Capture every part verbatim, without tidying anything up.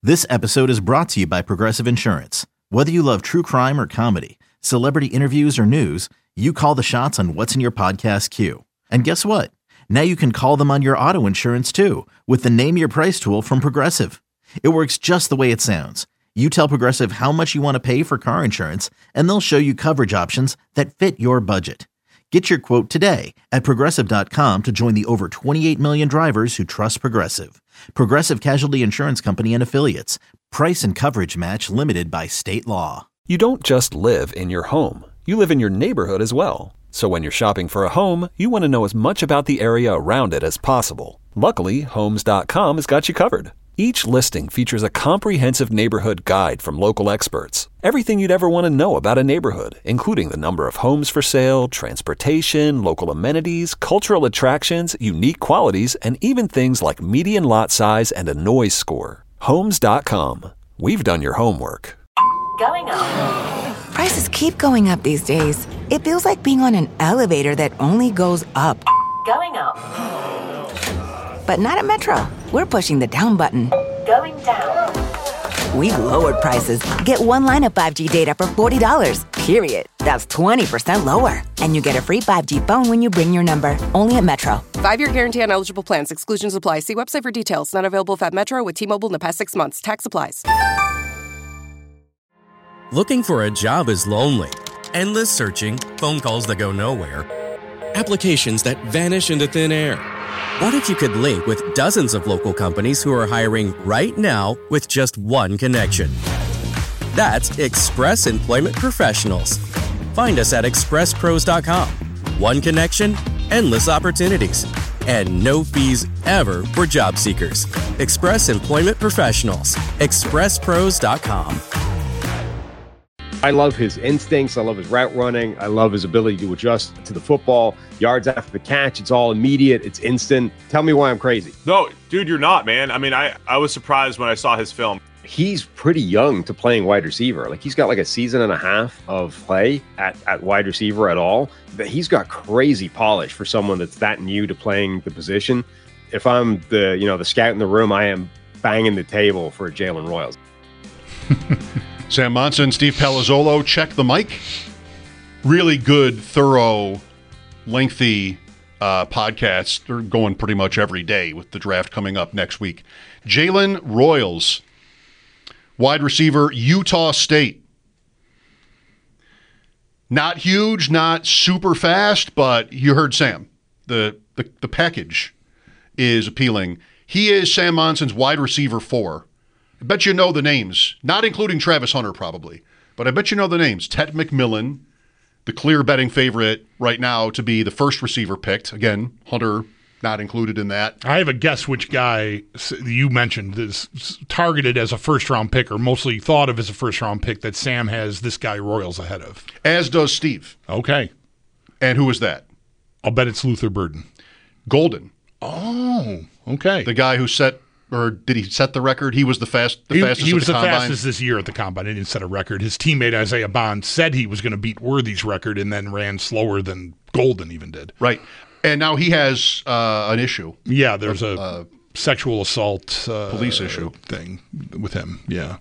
This episode is brought to you by Progressive Insurance. Whether you love true crime or comedy, celebrity interviews or news, you call the shots on what's in your podcast queue. And guess what? Now you can call them on your auto insurance too with the Name Your Price tool from Progressive. It works just the way it sounds. You tell Progressive how much you want to pay for car insurance, and they'll show you coverage options that fit your budget. Get your quote today at Progressive dot com to join the over twenty-eight million drivers who trust Progressive. Progressive Casualty Insurance Company and Affiliates. Price and coverage match limited by state law. You don't just live in your home. You live in your neighborhood as well. So when you're shopping for a home, you want to know as much about the area around it as possible. Luckily, Homes dot com has got you covered. Each listing features a comprehensive neighborhood guide from local experts. Everything you'd ever want to know about a neighborhood, including the number of homes for sale, transportation, local amenities, cultural attractions, unique qualities, and even things like median lot size and a noise score. Homes dot com. We've done your homework. Going up. Prices keep going up these days. It feels like being on an elevator that only goes up. Going up. But not at Metro. We're pushing the down button. Going down. We've lowered prices. Get one line of five G data for forty dollars, period. That's twenty percent lower. And you get a free five G phone when you bring your number. Only at Metro. Five-year guarantee on eligible plans. Exclusions apply. See website for details. Not available if at Metro with T-Mobile in the past six months. Tax applies. Looking for a job is lonely. Endless searching, phone calls that go nowhere, applications that vanish into thin air. What if you could link with dozens of local companies who are hiring right now with just one connection? That's Express Employment Professionals. Find us at express pros dot com. One connection, endless opportunities, and no fees ever for job seekers. Express Employment Professionals. express pros dot com. I love his instincts. I love his route running. I love his ability to adjust to the football. Yards after the catch, it's all immediate. It's instant. Tell me why I'm crazy. No, dude, you're not, man. I mean, I, I was surprised when I saw his film. He's pretty young to playing wide receiver. Like, he's got like a season and a half of play at, at wide receiver at all. But he's got crazy polish for someone that's that new to playing the position. If I'm the, you know, the scout in the room, I am banging the table for Jalen Royals. Sam Monson, Steve Palazzolo, check the mic. Really good, thorough, lengthy uh, podcasts. They're going pretty much every day with the draft coming up next week. Jalen Royals, wide receiver, Utah State. Not huge, not super fast, but you heard Sam. The, the, the package is appealing. He is Sam Monson's wide receiver four. I bet you know the names, not including Travis Hunter probably, but I bet you know the names. Ted McMillan, the clear betting favorite right now to be the first receiver picked. Again, Hunter not included in that. I have a guess which guy you mentioned is targeted as a first-round pick or mostly thought of as a first-round pick that Sam has this guy Royals ahead of. As does Steve. Okay. And who is that? I'll bet it's Luther Burden. Golden. Oh, okay. The guy who set... Or did he set the record? He was the fast, the he, fastest. He was at the, the combine. fastest this year at the combine. He didn't set a record. His teammate Isaiah Bond said he was going to beat Worthy's record, and then ran slower than Golden even did. Right, and now he has uh, an issue. Yeah, there's a, a uh, sexual assault uh, police issue thing with him. Yeah,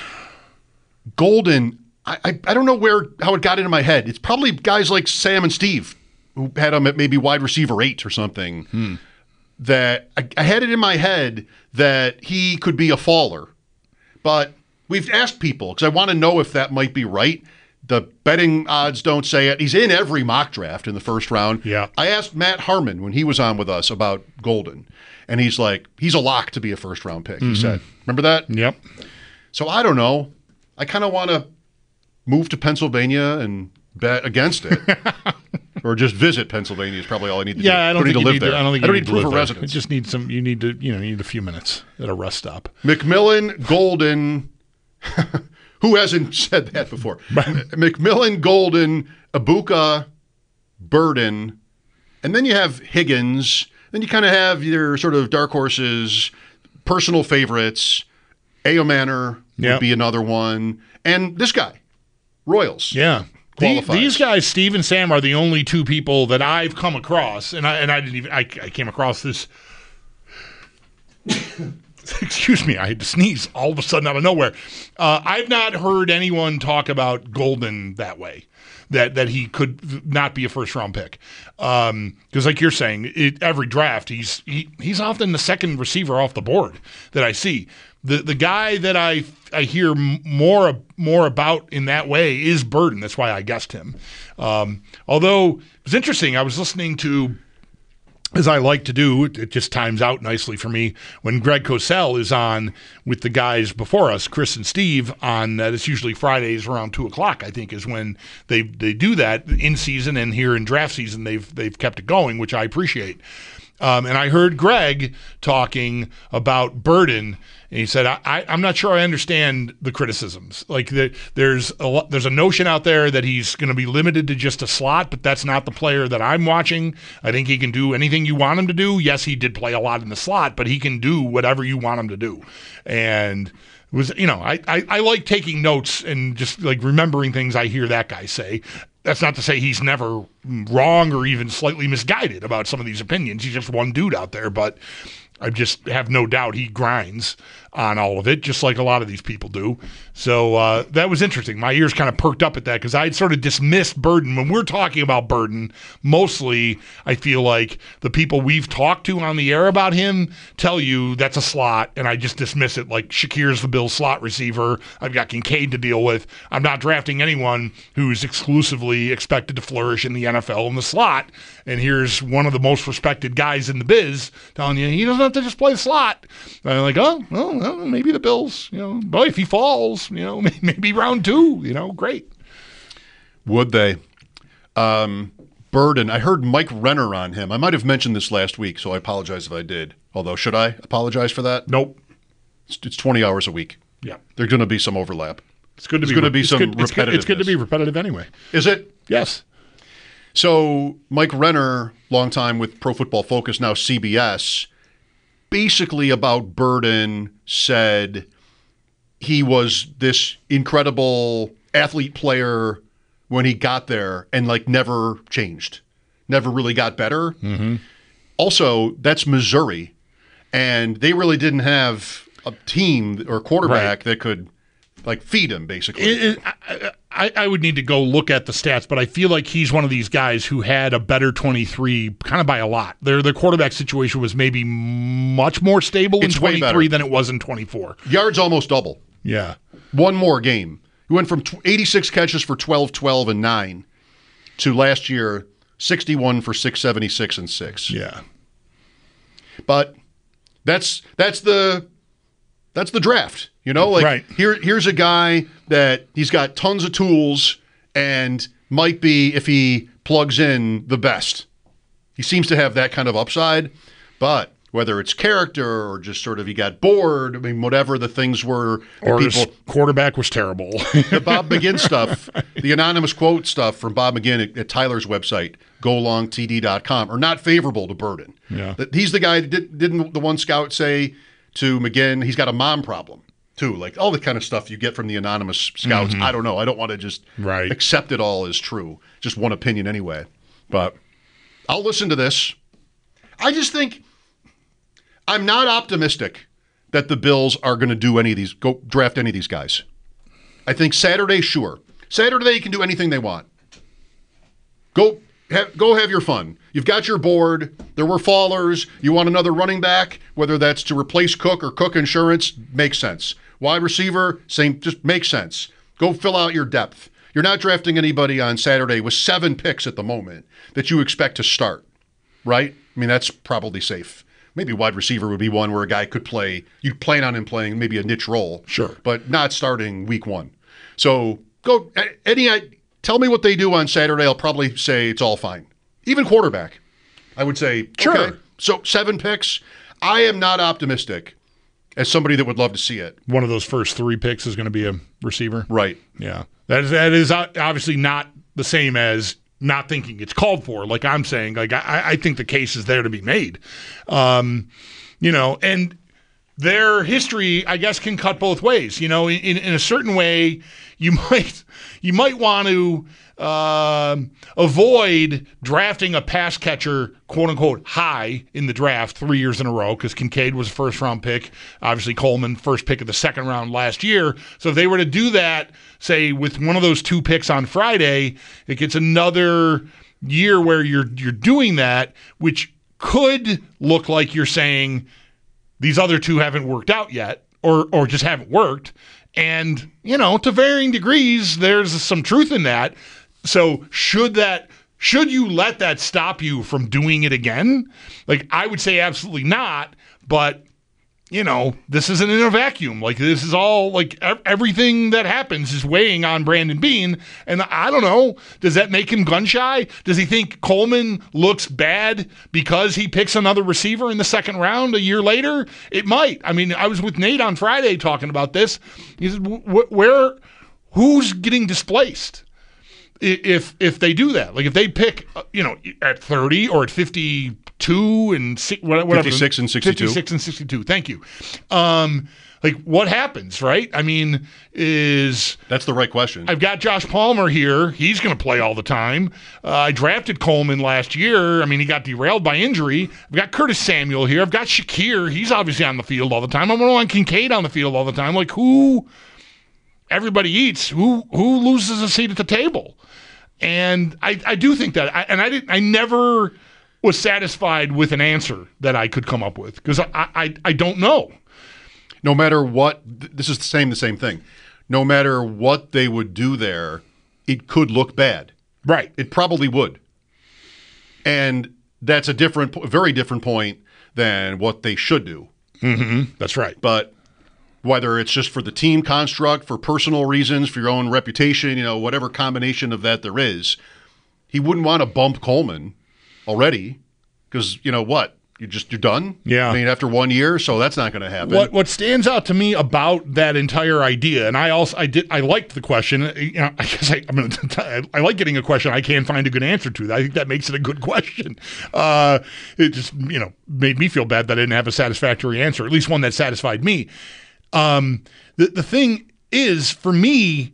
Golden. I, I I don't know where how it got into my head. It's probably guys like Sam and Steve who had him at maybe wide receiver eight or something. Hmm. That I, I had it in my head that he could be a faller. But we've asked people, because I want to know if that might be right. The betting odds don't say it. He's in every mock draft in the first round. Yeah. I asked Matt Harmon when he was on with us about Golden, and he's like, he's a lock to be a first-round pick, mm-hmm. he said. Remember that? Yep. So I don't know. I kind of want to move to Pennsylvania and bet against it. Or just visit Pennsylvania is probably all I need to yeah, do. I don't, don't think need you to live need there. To, I don't think I you don't need, need to proof live of there. residence. You just need some. You need to. You know, you need a few minutes at a rest stop. McMillan, Golden. Who hasn't said that before? McMillan, Golden, Ibuka, Burden, and then you have Higgins. Then you kind of have your sort of dark horses, personal favorites. Ayo Manor yep. would be another one, and this guy, Royals. Yeah. The, these guys, Steve and Sam, are the only two people that I've come across, and I and I didn't even I, I came across this excuse me, I had to sneeze all of a sudden out of nowhere. Uh, I've not heard anyone talk about Golden that way, that that he could not be a first-round pick. Because um, like you're saying, it, every draft, he's he, he's often the second receiver off the board that I see. The the guy that I I hear more more about in that way is Burden. That's why I guessed him. Um, although it was interesting, I was listening to, as I like to do, it just times out nicely for me, when Greg Cosell is on with the guys before us, Chris and Steve, on uh, it's usually Fridays around two o'clock, I think, is when they they do that in season, and here in draft season they've they've kept it going, which I appreciate. Um, and I heard Greg talking about Burden, and he said, I, I, I'm not sure I understand the criticisms. Like the, there's a lo- there's a notion out there that he's going to be limited to just a slot, but that's not the player that I'm watching. I think he can do anything you want him to do. Yes, he did play a lot in the slot, but he can do whatever you want him to do. And it was, you know, I, I, I like taking notes and just like remembering things I hear that guy say. That's not to say he's never wrong or even slightly misguided about some of these opinions. He's just one dude out there, but I just have no doubt he grinds on all of it, just like a lot of these people do. So uh, that was interesting. My ears kind of perked up at that because I had sort of dismissed Burden. When we're talking about Burden, mostly I feel like the people we've talked to on the air about him tell you that's a slot, and I just dismiss it like Shakir's the Bills slot receiver. I've got Kincaid to deal with. I'm not drafting anyone who's exclusively expected to flourish in the N F L in the slot. And here's one of the most respected guys in the biz telling you he doesn't have to just play the slot. And I'm like, oh, well, well, maybe the Bills, you know, boy, if he falls, you know, maybe round two, you know, great. Would they? Um, Burden, I heard Mike Renner on him. I might have mentioned this last week, so I apologize if I did. Although, should I apologize for that? Nope. It's, it's twenty hours a week. Yeah. There's going to be some overlap. It's good to There's be, going to be it's some good, it's good, repetitiveness. it's good to be repetitive anyway. Is it? Yes. So Mike Renner, long time with Pro Football Focus, now C B S, basically about Burden said he was this incredible athlete player when he got there and like never changed, never really got better. Mm-hmm. Also, that's Missouri, and they really didn't have a team or quarterback Right. that could like feed him, basically. It, it, I, I, I would need to go look at the stats, but I feel like he's one of these guys who had a better twenty-three kind of by a lot. Their their quarterback situation was maybe much more stable It's in way twenty-three better. than it was in twenty-four. Yards almost double. Yeah. One more game. He went from eighty-six catches for twelve, twelve, and nine to last year, sixty-one for six seventy-six and six. Yeah. But that's that's the that's the draft. You know, like Right. here here's a guy that he's got tons of tools and might be, if he plugs in, the best. He seems to have that kind of upside, but whether it's character or just sort of he got bored, I mean, whatever the things were, Or people, his quarterback was terrible. the Bob McGinn stuff, the anonymous quote stuff from Bob McGinn at, at Tyler's website, go long t d dot com, are not favorable to Burden. Yeah. That he's the guy that did, didn't the one scout say to McGinn, he's got a mom problem too, like all the kind of stuff you get from the anonymous scouts. Mhm. I don't know. I don't want to just Right. accept it all as true. Just one opinion anyway. But I'll listen to this. I just think I'm not optimistic that the Bills are going to do any of these, go draft any of these guys. I think Saturday, sure. Saturday, they can do anything they want. Go have, go have your fun. You've got your board. There were fallers. You want another running back, whether that's to replace Cook or Cook Insurance, makes sense. Wide receiver, same, just makes sense. Go fill out your depth. You're not drafting anybody on Saturday with seven picks at the moment that you expect to start, right? I mean, that's probably safe. Maybe wide receiver would be one where a guy could play. You'd plan on him playing maybe a niche role. Sure. But not starting week one. So go, any, tell me what they do on Saturday. I'll probably say it's all fine. Even quarterback. I would say, Sure. okay, so seven picks. I am not optimistic as somebody that would love to see it. One of those first three picks is going to be a receiver. Right. Yeah. That is, that is obviously not the same as not thinking it's called for. Like I'm saying, like I, I think the case is there to be made. Um, you know, and their history, I guess, can cut both ways. You know, in, in a certain way, you might you might want to uh, avoid drafting a pass catcher, quote unquote, high in the draft three years in a row, because Kincaid was a first round pick. Obviously, Coleman, first pick of the second round last year. So if they were to do that, say with one of those two picks on Friday, it gets another year where you're you're doing that, which could look like you're saying these other two haven't worked out yet, or or just haven't worked. And, you know, to varying degrees, there's some truth in that. So should that should you let that stop you from doing it again? Like, I would say absolutely not, but you know, this isn't in a vacuum. Like, this is all, like, everything that happens is weighing on Brandon Beane. And I don't know, does that make him gun shy? Does he think Coleman looks bad because he picks another receiver in the second round a year later? It might. I mean, I was with Nate on Friday talking about this. He said, where, who's getting displaced if if they do that? Like, if they pick, you know, at thirty or at fifty-two and whatever, fifty-six and sixty-two. fifty-six and sixty-two. Thank you. Um, like, what happens, right? I mean, is that's the right question. I've got Josh Palmer here. He's going to play all the time. Uh, I drafted Coleman last year. I mean, he got derailed by injury. I've got Curtis Samuel here. I've got Shakir. He's obviously on the field all the time. I'm on Kincaid on the field all the time. Like, who? Everybody eats. Who who loses a seat at the table? And I, I do think that, I, and I didn't. I never was satisfied with an answer that I could come up with, because I, I I don't know. No matter what, this is the same the same thing. No matter what they would do there, it could look bad. Right. It probably would. And that's a different, very different point than what they should do. Mm-hmm. That's right. But whether it's just for the team construct, for personal reasons, for your own reputation, you know, whatever combination of that there is, he wouldn't want to bump Coleman already, because, you know what, you just you're done. Yeah. I mean, after one year, so that's not going to happen. What what stands out to me about that entire idea, and I also I did I liked the question. You know, I guess I I'm gonna I like getting a question I can't find a good answer to. I think that makes it a good question. Uh, it just you know made me feel bad that I didn't have a satisfactory answer, at least one that satisfied me. Um, the the thing is, for me,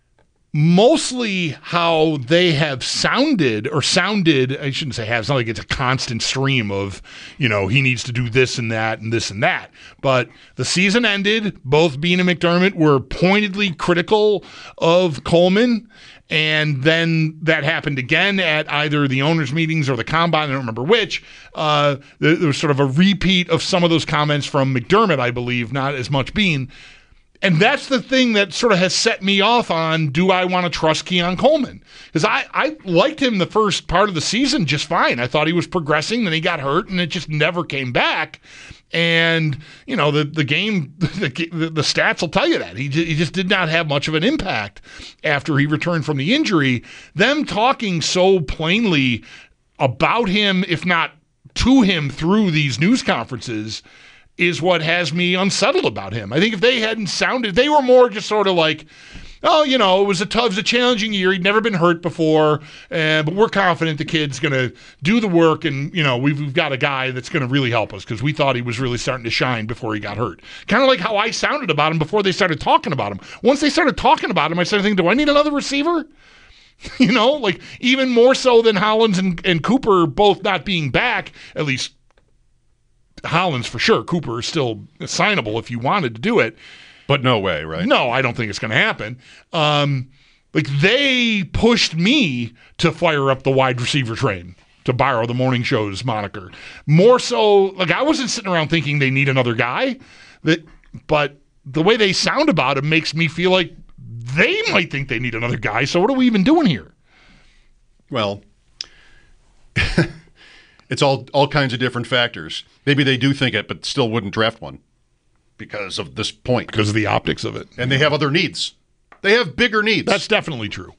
mostly how they have sounded or sounded, I shouldn't say have, it's not like it's a constant stream of, you know, he needs to do this and that and this and that. But the season ended, both Beane and McDermott were pointedly critical of Coleman. And then that happened again at either the owners' meetings or the combine, I don't remember which. Uh, there, there was sort of a repeat of some of those comments from McDermott, I believe, not as much Beane. And that's the thing that sort of has set me off on, do I want to trust Keon Coleman? Because I, I liked him the first part of the season just fine. I thought he was progressing, then he got hurt, and it just never came back. And, you know, the, the game, the, the stats will tell you that. He, he just did not have much of an impact after he returned from the injury. Them talking so plainly about him, if not to him through these news conferences, is what has me unsettled about him. I think if they hadn't sounded, they were more just sort of like, oh, you know, it was a tough, it was a challenging year. He'd never been hurt before, uh, but we're confident the kid's going to do the work, and, you know, we've, we've got a guy that's going to really help us because we thought he was really starting to shine before he got hurt. Kind of like how I sounded about him before they started talking about him. Once they started talking about him, I started thinking, do I need another receiver? You know, like even more so than Hollins and, and Cooper both not being back, at least Hollins for sure. Cooper is still signable if you wanted to do it. But no way, right? No, I don't think it's going to happen. Um, like they pushed me to fire up the wide receiver train, to borrow the morning show's moniker. More so, like I wasn't sitting around thinking they need another guy, that, but the way they sound about him makes me feel like they might think they need another guy. So what are we even doing here? Well, it's all all kinds of different factors. Maybe they do think it, but still wouldn't draft one because of this point. Because of the optics of it. And they have other needs. They have bigger needs. That's definitely true.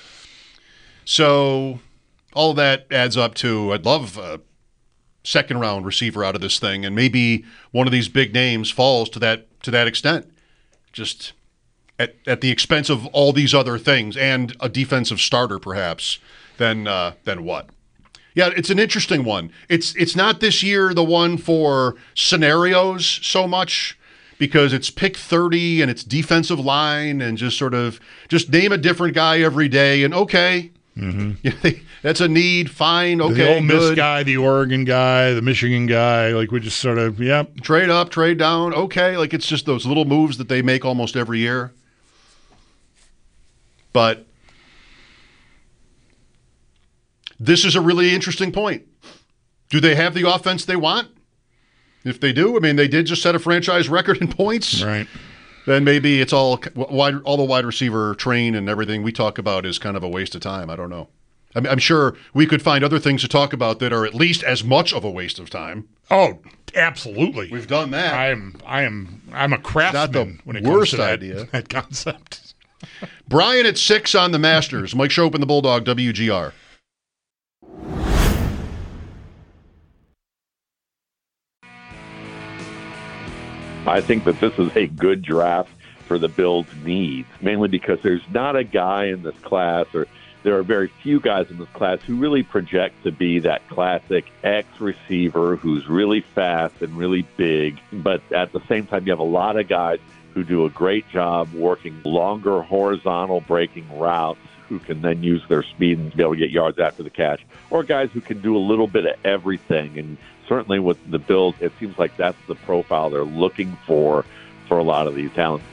So all of that adds up to, I'd love a second round receiver out of this thing, and maybe one of these big names falls to that to that extent. Just at, at the expense of all these other things and a defensive starter perhaps, then uh, then what? Yeah, it's an interesting one. It's it's not this year the one for scenarios so much because it's pick thirty and it's defensive line and just sort of just name a different guy every day and okay, mm-hmm. that's a need, fine, okay, the Ole Miss good. guy, the Oregon guy, the Michigan guy, like we just sort of, yep. Trade up, trade down, okay. Like it's just those little moves that they make almost every year. But this is a really interesting point. Do they have the offense they want? If they do, I mean, they did just set a franchise record in points. Right. Then maybe it's all wide, all the wide receiver train and everything we talk about is kind of a waste of time. I don't know. I mean, I'm sure we could find other things to talk about that are at least as much of a waste of time. Oh, absolutely. We've done that. I am. I am. I'm a craftsman Not the when it worst comes to that, idea. that concept. Brian at six on the Masters. Mike Schopp and the Bulldog, W G R. I think that this is a good draft for the Bills' needs, mainly because there's not a guy in this class, or there are very few guys in this class who really project to be that classic X receiver who's really fast and really big. But at the same time, you have a lot of guys who do a great job working longer horizontal breaking routes, who can then use their speed and be able to get yards after the catch, or guys who can do a little bit of everything. And certainly with the Bills, it seems like that's the profile they're looking for for a lot of these talents.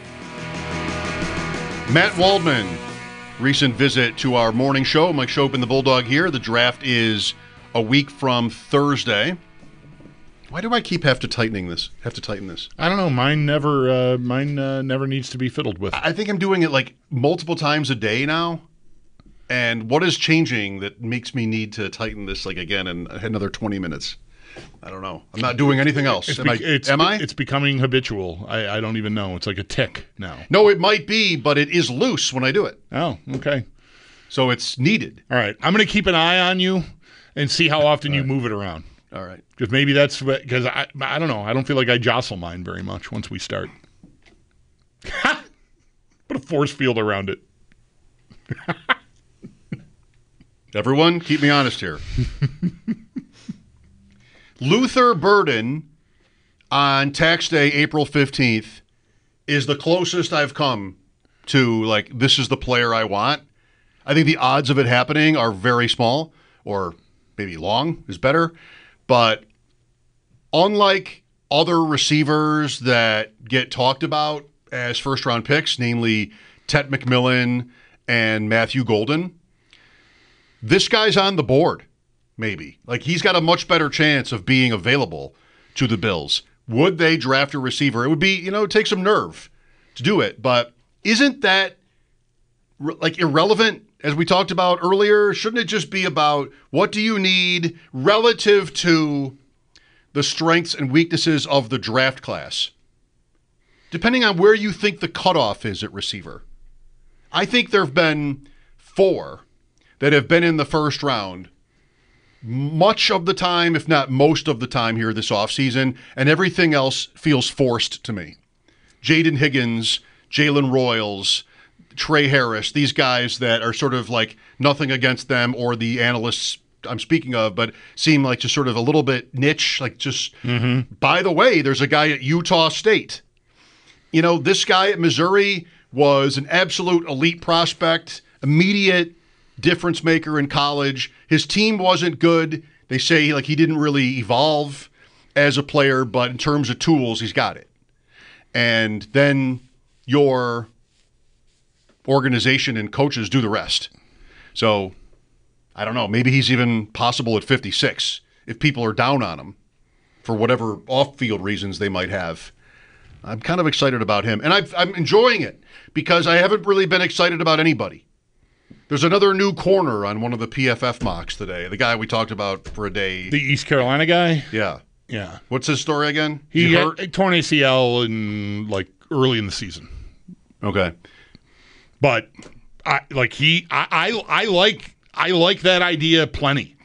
Matt Waldman, recent visit to our morning show. Mike Schopp and the Bulldog here. The draft is a week from Thursday. Why do I keep have to tightening this? Have to tighten this? I don't know. Mine never. Uh, mine uh, never needs to be fiddled with. I think I'm doing it like multiple times a day now. And what is changing that makes me need to tighten this like again in another twenty minutes? I don't know. I'm not doing anything else. It's Am, be- I, it's, am I? It's becoming habitual. I, I don't even know. It's like a tick now. No, it might be, but it is loose when I do it. Oh, okay. So it's needed. All right. I'm going to keep an eye on you and see how often you move it around. All right. Because maybe that's because I I don't know. I don't feel like I jostle mine very much once we start. Put a force field around it. Everyone, keep me honest here. Luther Burden on tax day, April fifteenth, is the closest I've come to, like, this is the player I want. I think the odds of it happening are very small, or maybe long is better. But unlike other receivers that get talked about as first-round picks, namely Ted McMillan and Matthew Golden, this guy's on the board, maybe. Like, he's got a much better chance of being available to the Bills. Would they draft a receiver? It would be, you know, take some nerve to do it. But isn't that, like, irrelevant? As we talked about earlier, shouldn't it just be about what do you need relative to the strengths and weaknesses of the draft class? Depending on where you think the cutoff is at receiver. I think there have been four that have been in the first round much of the time, if not most of the time here this offseason, and everything else feels forced to me. Jaden Higgins, Jalen Royals, Trey Harris, these guys that are sort of like nothing against them or the analysts I'm speaking of, but seem like just sort of a little bit niche, like just, mm-hmm. By the way, there's a guy at Utah State. You know, this guy at Missouri was an absolute elite prospect, immediate difference maker in college. His team wasn't good. They say like he didn't really evolve as a player, but in terms of tools, he's got it. And then your organization and coaches do the rest. So I don't know. Maybe he's even possible at fifty-six if people are down on him for whatever off-field reasons they might have. I'm kind of excited about him. And I've, I'm enjoying it because I haven't really been excited about anybody. There's another new corner on one of the P F F mocks today. The guy we talked about for a day. The East Carolina guy? Yeah. Yeah. What's his story again? He, he hurt? Had torn A C L in like early in the season. Okay. But I like he I, I I like I like that idea plenty.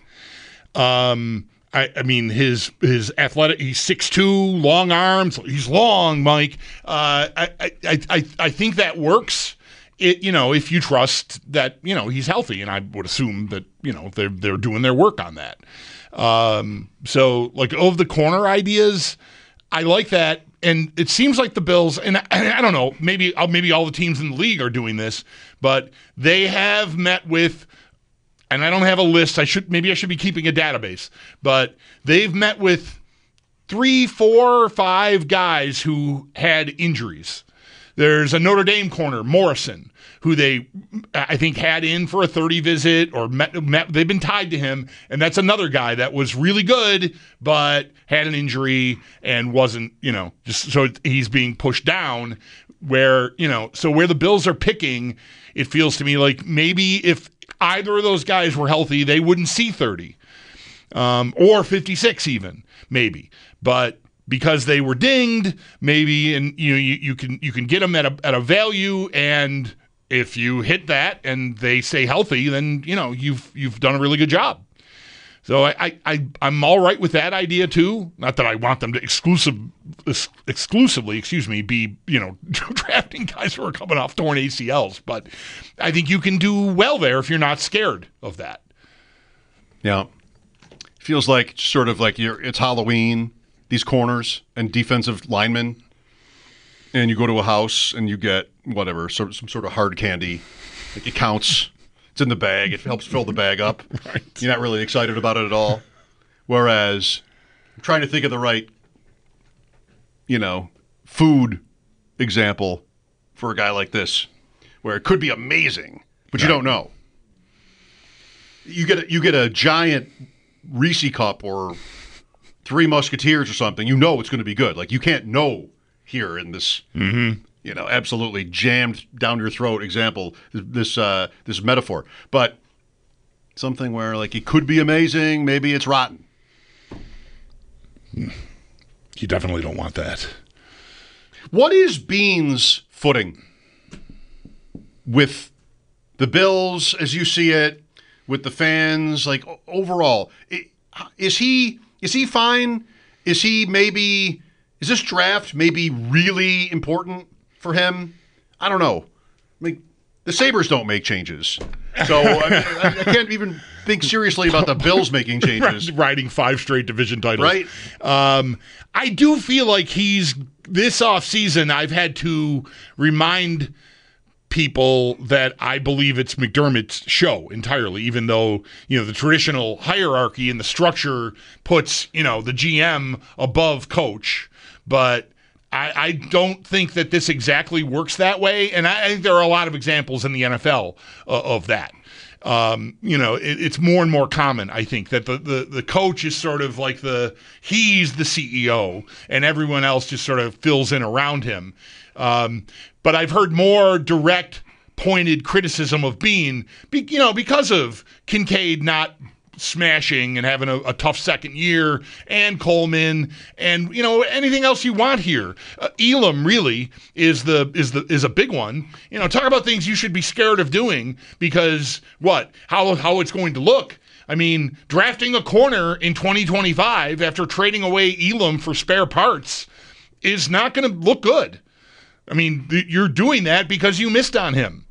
Um I, I mean his his athletic he's six two, long arms, he's long, Mike. Uh I, I, I, I think that works. it, you know, if you trust that, you know, he's healthy, and I would assume that, you know, they're, they're doing their work on that. Um, so, like, of the corner ideas, I like that. And it seems like the Bills, and I, and I don't know, maybe maybe all the teams in the league are doing this, but they have met with, and I don't have a list, I should maybe I should be keeping a database, but they've met with three, four, five guys who had injuries. There's a Notre Dame corner, Morrison, who they, I think, had in for a thirty visit or met, met. They've been tied to him, and that's another guy that was really good, but had an injury and wasn't, you know, just so he's being pushed down. Where, you know, so where the Bills are picking, it feels to me like maybe if either of those guys were healthy, they wouldn't see thirty, um, or fifty-six even, maybe, but. Because they were dinged, maybe, and you know you, you can you can get them at a at a value, and if you hit that and they stay healthy, then you know you've you've done a really good job. So I I, I I'm all right with that idea too. Not that I want them to exclusive exclusively, excuse me, be you know drafting guys who are coming off torn A C Ls, but I think you can do well there if you're not scared of that. Yeah, feels like sort of like you're it's Halloween. These corners and defensive linemen, and you go to a house and you get whatever, sort of, some sort of hard candy. Like it counts. It's in the bag. It helps fill the bag up. Right. You're not really excited about it at all. Whereas I'm trying to think of the right, you know, food example for a guy like this, where it could be amazing, but you don't know. You get a, you get a giant Reese cup or Three Musketeers or something, you know it's going to be good. Like, you can't know here in this, mm-hmm. you know, absolutely jammed down your throat example, this uh, this metaphor. But something where, like, it could be amazing, maybe it's rotten. You definitely don't want that. What is Bean's footing with the Bills, as you see it, with the fans, like, overall? Is he... Is he fine? Is he maybe, is this draft maybe really important for him? I don't know. I mean, the Sabres don't make changes. So I, mean, I, I can't even think seriously about the Bills making changes. Riding five straight division titles. Right. Um, I do feel like he's, this offseason, I've had to remind people that I believe it's McDermott's show entirely, even though, you know, the traditional hierarchy and the structure puts, you know, the G M above coach. But I, I don't think that this exactly works that way. And I, I think there are a lot of examples in the N F L uh, of that. Um, you know, it, it's more and more common, I think, that the, the, the coach is sort of like the, he's the C E O and everyone else just sort of fills in around him. Um, but I've heard more direct, pointed criticism of Bean, be, you know, because of Kincaid not smashing and having a, a tough second year, and Coleman, and you know anything else you want here. Uh, Elam really is the is the is a big one. You know, talk about things you should be scared of doing because what how how it's going to look. I mean, drafting a corner in twenty twenty-five after trading away Elam for spare parts is not going to look good. I mean, th- you're doing that because you missed on him.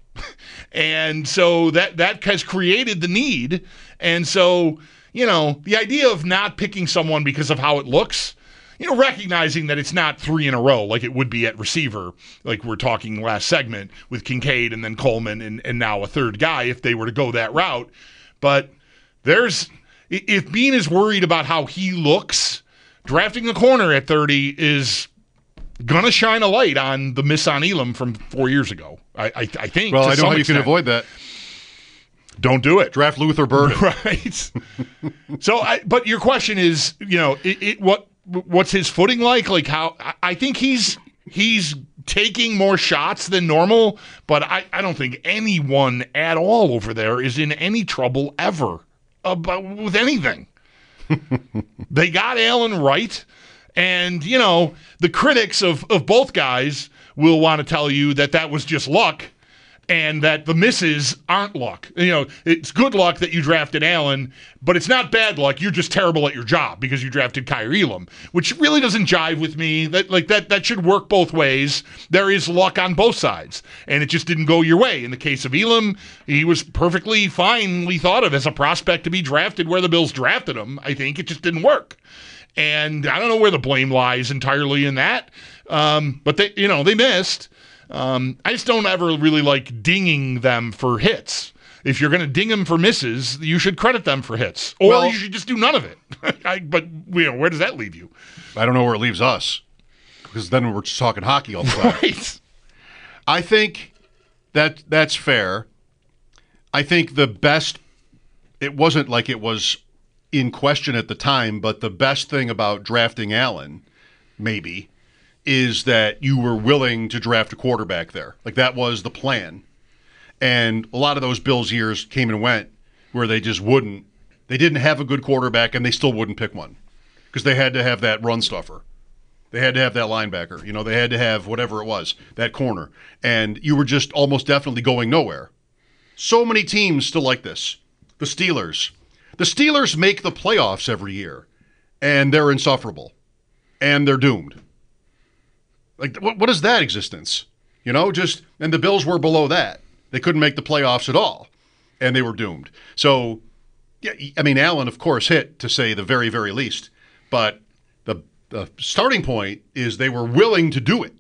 And so that, that has created the need. And so, you know, the idea of not picking someone because of how it looks, you know, recognizing that it's not three in a row like it would be at receiver, like we're talking last segment with Kincaid and then Coleman and, and now a third guy if they were to go that route. But there's, if Bean is worried about how he looks, drafting the corner at thirty is gonna shine a light on the miss on Elam from four years ago. I, I, I think. Well, I know how you extent. can avoid that. Don't do it. Draft Luther Burden. Right. So, I, but your question is, you know, it, it, what what's his footing like? Like how? I think he's he's taking more shots than normal, but I, I don't think anyone at all over there is in any trouble ever about with anything. They got Allen right. And, you know, the critics of, of both guys will want to tell you that that was just luck. and that the misses aren't luck. You know, it's good luck that you drafted Allen, but it's not bad luck. You're just terrible at your job because you drafted Kyrie Elam, which really doesn't jive with me. That like that that should work both ways. There is luck on both sides, and it just didn't go your way. In the case of Elam, he was perfectly finely thought of as a prospect to be drafted where the Bills drafted him. I think it just didn't work. And I don't know where the blame lies entirely in that. Um, but they, you know, they missed. Um, I just don't ever really like dinging them for hits. If you're going to ding them for misses, you should credit them for hits, or well, you should just do none of it. I, but you know, where does that leave you? I don't know where it leaves us, because then we're just talking hockey all the time. Right. I think that that's fair. I think the best. It wasn't like it was in question at the time, but the best thing about drafting Allen, maybe, is that you were willing to draft a quarterback there. Like, that was the plan. And a lot of those Bills years came and went where they just wouldn't. They didn't have a good quarterback, and they still wouldn't pick one because they had to have that run stuffer. They had to have that linebacker. You know, they had to have whatever it was, that corner. And you were just almost definitely going nowhere. So many teams still like this. The Steelers. The Steelers make the playoffs every year, and they're insufferable, and they're doomed. Like, what, what is that existence? You know, just, and the Bills were below that. They couldn't make the playoffs at all, and they were doomed. So, yeah, I mean, Allen, of course, hit, to say the very, very least. But the, the starting point is they were willing to do it.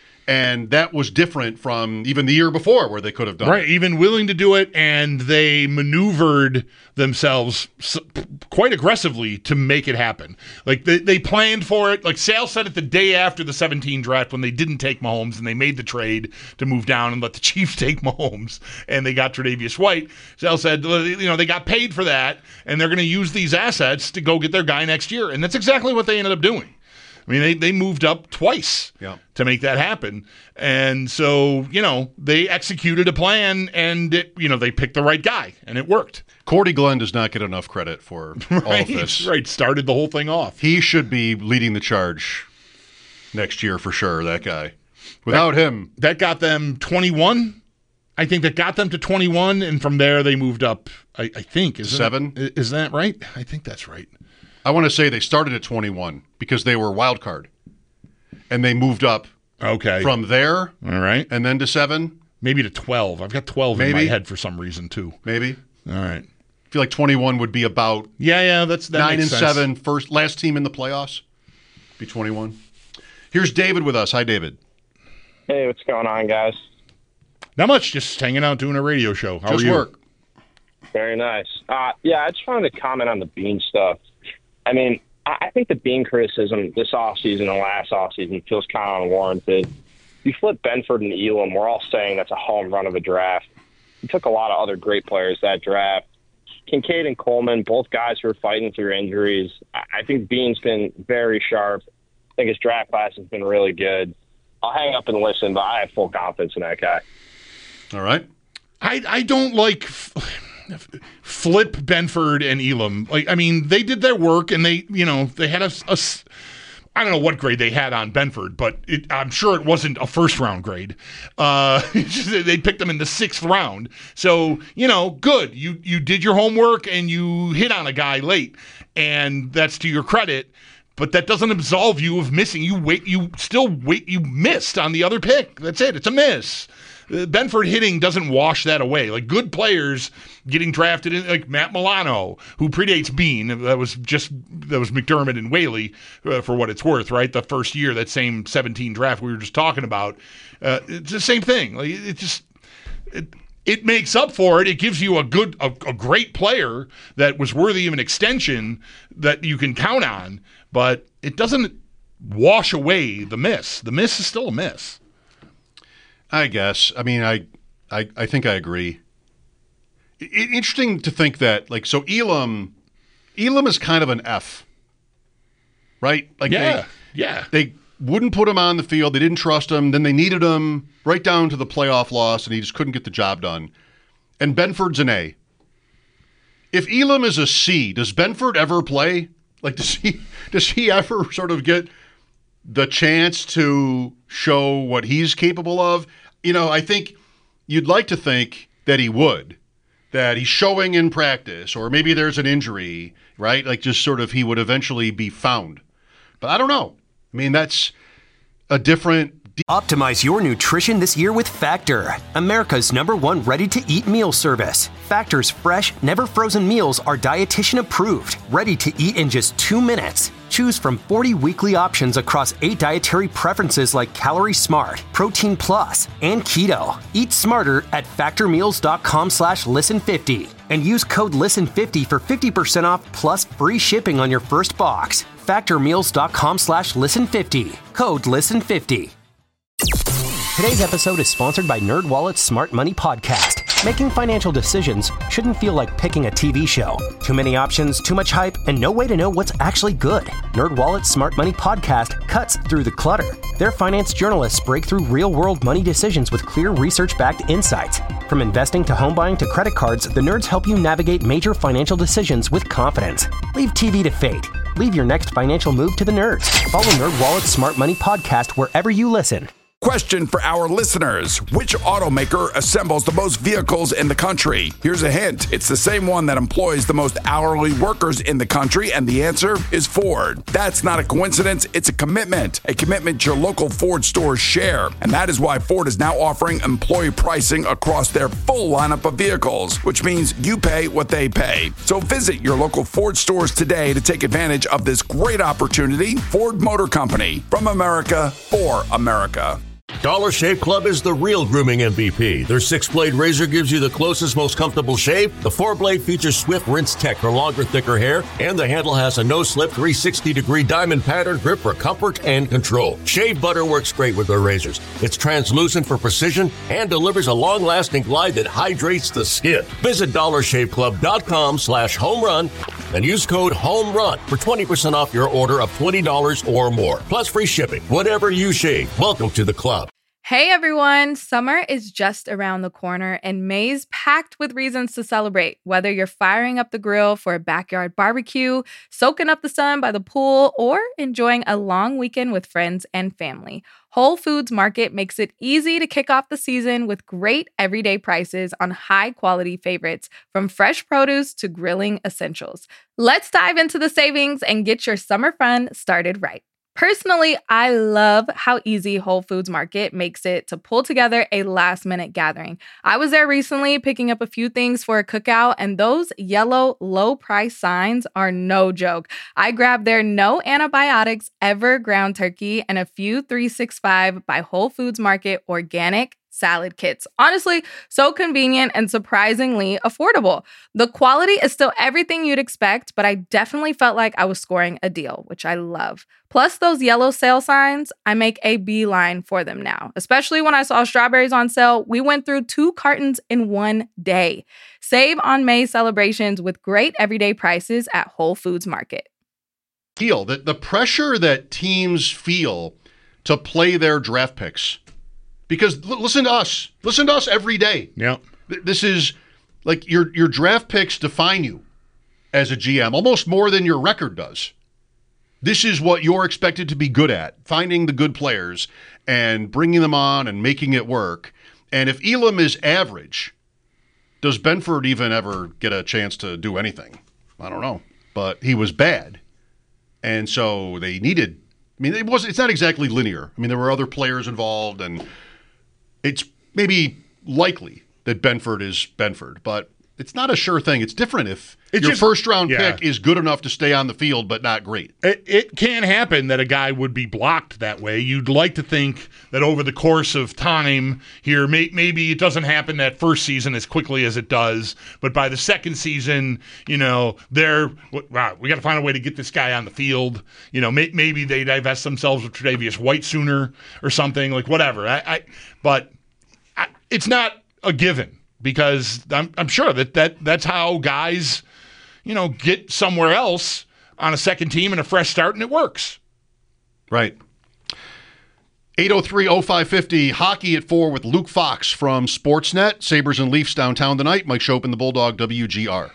And that was different from even the year before where they could have done right, it. Right, even willing to do it, and they maneuvered themselves quite aggressively to make it happen. Like, they, they planned for it. Like, Sal said it the day after the seventeen draft when they didn't take Mahomes, and they made the trade to move down and let the Chiefs take Mahomes, and they got Tre'Davious White. Sal said, you know, they got paid for that, and they're going to use these assets to go get their guy next year. And that's exactly what they ended up doing. I mean, they, they moved up twice yeah. to make that happen. And so, you know, they executed a plan, and, it, you know, they picked the right guy, and it worked. Cordy Glenn does not get enough credit for all right, of this. Right, started the whole thing off. He should be leading the charge next year for sure, that guy. Without that, him. That got them twenty-one. I think that got them to twenty-one, and from there they moved up, I, I think. Is Seven? That, is that right? I think that's right. I want to say they started at twenty-one because they were wild card, and they moved up. Okay. From there, all right, and then to seven, maybe to twelve. I've got twelve maybe. in my head for some reason too. Maybe. All right. I feel like twenty-one would be about. Yeah, yeah, that's that nine makes and sense. seven. First, last team in the playoffs. Be twenty-one. Here's David with us. Hi, David. Hey, what's going on, guys? Not much. Just hanging out doing a radio show. How just are you? work. Very nice. Uh, yeah, I just wanted to comment on the Bean stuff. I mean, I think the Bean criticism this offseason and last offseason feels kind of unwarranted. You flip Benford and Elam, we're all saying that's a home run of a draft. He took a lot of other great players that draft. Kincaid and Coleman, both guys who are fighting through injuries. I think Bean's been very sharp. I think his draft class has been really good. I'll hang up and listen, but I have full confidence in that guy. All right. I, I don't like... flip Benford and Elam. Like, I mean, they did their work, and they, you know, they had a, a I don't know what grade they had on Benford, but it, I'm sure it wasn't a first round grade. Uh, they picked them in the sixth round. So, you know, good. You, you did your homework and you hit on a guy late, and that's to your credit. But that doesn't absolve you of missing. You wait. You still wait. You missed on the other pick. That's it. It's a miss. Uh, Benford hitting doesn't wash that away. Like, good players getting drafted, in, like Matt Milano, who predates Bean. That was just that was McDermott and Whaley, uh, for what it's worth, right? The first year, that same seventeen draft we were just talking about. Uh, it's the same thing. Like, it just it, it makes up for it. It gives you a good, a, a great player that was worthy of an extension that you can count on. But it doesn't wash away the miss. The miss is still a miss. I guess. I mean, I, I, I think I agree. It, interesting to think that, like, so Elam, Elam is kind of an F, right? Like, yeah, they, yeah. They wouldn't put him on the field. They didn't trust him. Then they needed him right down to the playoff loss, and he just couldn't get the job done. And Benford's an A. If Elam is a C, does Benford ever play? Like, does he does he ever sort of get the chance to show what he's capable of? You know, I think you'd like to think that he would, that he's showing in practice, or maybe there's an injury, right? Like just sort of he would eventually be found. But I don't know. I mean, that's a different... Optimize your nutrition this year with Factor, America's number one ready-to-eat meal service. Factor's fresh, never-frozen meals are dietitian approved, ready to eat in just two minutes. Choose from forty weekly options across eight dietary preferences like Calorie Smart, Protein Plus, and Keto. Eat smarter at factormeals.com slash listen50and use code listen fifty for fifty percent off plus free shipping on your first box. factormeals.com slash listen50. Code listen fifty. Today's episode is sponsored by NerdWallet's Smart Money Podcast. Making financial decisions shouldn't feel like picking a T V show. Too many options, too much hype, and no way to know what's actually good. NerdWallet's Smart Money Podcast cuts through the clutter. Their finance journalists break through real-world money decisions with clear research-backed insights. From investing to home buying to credit cards, the nerds help you navigate major financial decisions with confidence. Leave T V to fate. Leave your next financial move to the nerds. Follow NerdWallet's Smart Money Podcast wherever you listen. Question for our listeners. Which automaker assembles the most vehicles in the country? Here's a hint. It's the same one that employs the most hourly workers in the country, and the answer is Ford. That's not a coincidence. It's a commitment. A commitment your local Ford stores share. And that is why Ford is now offering employee pricing across their full lineup of vehicles, which means you pay what they pay. So visit your local Ford stores today to take advantage of this great opportunity. Ford Motor Company. From America, for America. Dollar Shave Club is the real grooming M V P. Their six-blade razor gives you the closest, most comfortable shave. The four-blade features Swift Rinse Tech for longer, thicker hair, and the handle has a no-slip three sixty degree diamond pattern grip for comfort and control. Shave butter works great with their razors. It's translucent for precision and delivers a long-lasting glide that hydrates the skin. Visit dollar shave club dot com slash home run and use code HOMERUN for twenty percent off your order of twenty dollars or more, plus free shipping. Whatever you shave, welcome to the club. Hey everyone, summer is just around the corner and May's packed with reasons to celebrate. Whether you're firing up the grill for a backyard barbecue, soaking up the sun by the pool, or enjoying a long weekend with friends and family, Whole Foods Market makes it easy to kick off the season with great everyday prices on high-quality favorites, from fresh produce to grilling essentials. Let's dive into the savings and get your summer fun started right. Personally, I love how easy Whole Foods Market makes it to pull together a last-minute gathering. I was there recently picking up a few things for a cookout, and those yellow low-price signs are no joke. I grabbed their no antibiotics ever ground turkey and a few three sixty-five by Whole Foods Market organic salad kits. Honestly, so convenient and surprisingly affordable. The quality is still everything you'd expect, but I definitely felt like I was scoring a deal, which I love. Plus those yellow sale signs, I make a beeline for them now. Especially when I saw strawberries on sale, we went through two cartons in one day. Save on May celebrations with great everyday prices at Whole Foods Market. Feel that the pressure that teams feel to play their draft picks. Because l- listen to us. Listen to us every day. Yeah. Th- this is like your your draft picks define you as a G M, almost more than your record does. This is what you're expected to be good at, finding the good players and bringing them on and making it work. And if Elam is average, does Benford even ever get a chance to do anything? I don't know. But he was bad. And so they needed, I mean, it was, it's not exactly linear. I mean, there were other players involved, and it's maybe likely that Benford is Benford, but it's not a sure thing. It's different if It's your just- first-round yeah. pick is good enough to stay on the field but not great. It, it can happen that a guy would be blocked that way. You'd like to think that over the course of time here, may, maybe it doesn't happen that first season as quickly as it does, but by the second season, you know, they're, wow, we got to find a way to get this guy on the field. You know, may, maybe they divest themselves of Tre'Davious White sooner or something, like whatever. I, I But I, it's not a given. Because I'm, I'm sure that, that that's how guys, you know, get somewhere else on a second team and a fresh start, and it works. Right. eight oh three oh five fifty, hockey at four with Luke Fox from Sportsnet. Sabres and Leafs downtown tonight. Mike Schopp and the Bulldog, W G R.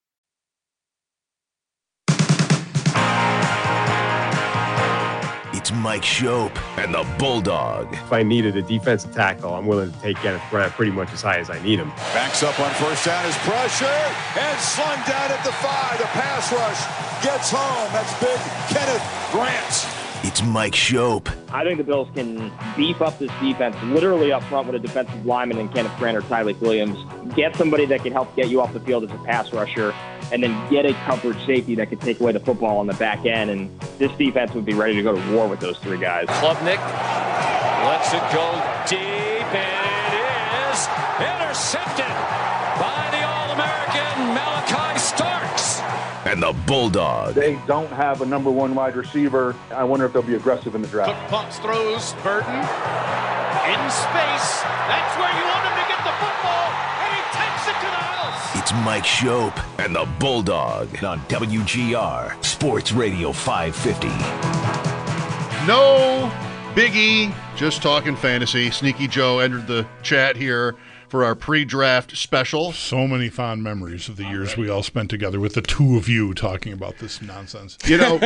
It's Mike Schopp and the Bulldog. If I needed a defensive tackle, I'm willing to take Kenneth Grant pretty much as high as I need him. Backs up on first down, is pressure, and slung down at the five. The pass rush gets home. That's big Kenneth Grant. It's Mike Schopp. I think the Bills can beef up this defense literally up front with a defensive lineman in Kenneth Grant or Tyreek Williams. Get somebody that can help get you off the field as a pass rusher, and then get a coverage safety that can take away the football on the back end. And this defense would be ready to go to war with those three guys. Klubnik lets it go deep, and it is intercepted by the All-American Malachi Starks. And the Bulldog. They don't have a number one wide receiver. I wonder if they'll be aggressive in the draft. Cook pumps, throws, Burton in space. That's where you want him to get the football, and he takes it to the house. It's Mike Schopp and the Bulldog on W G R Sports Radio five fifty. No biggie, just talking fantasy. Sneaky Joe entered the chat here for our pre-draft special. So many fond memories of the years we all spent together with the two of you talking about this nonsense. You know,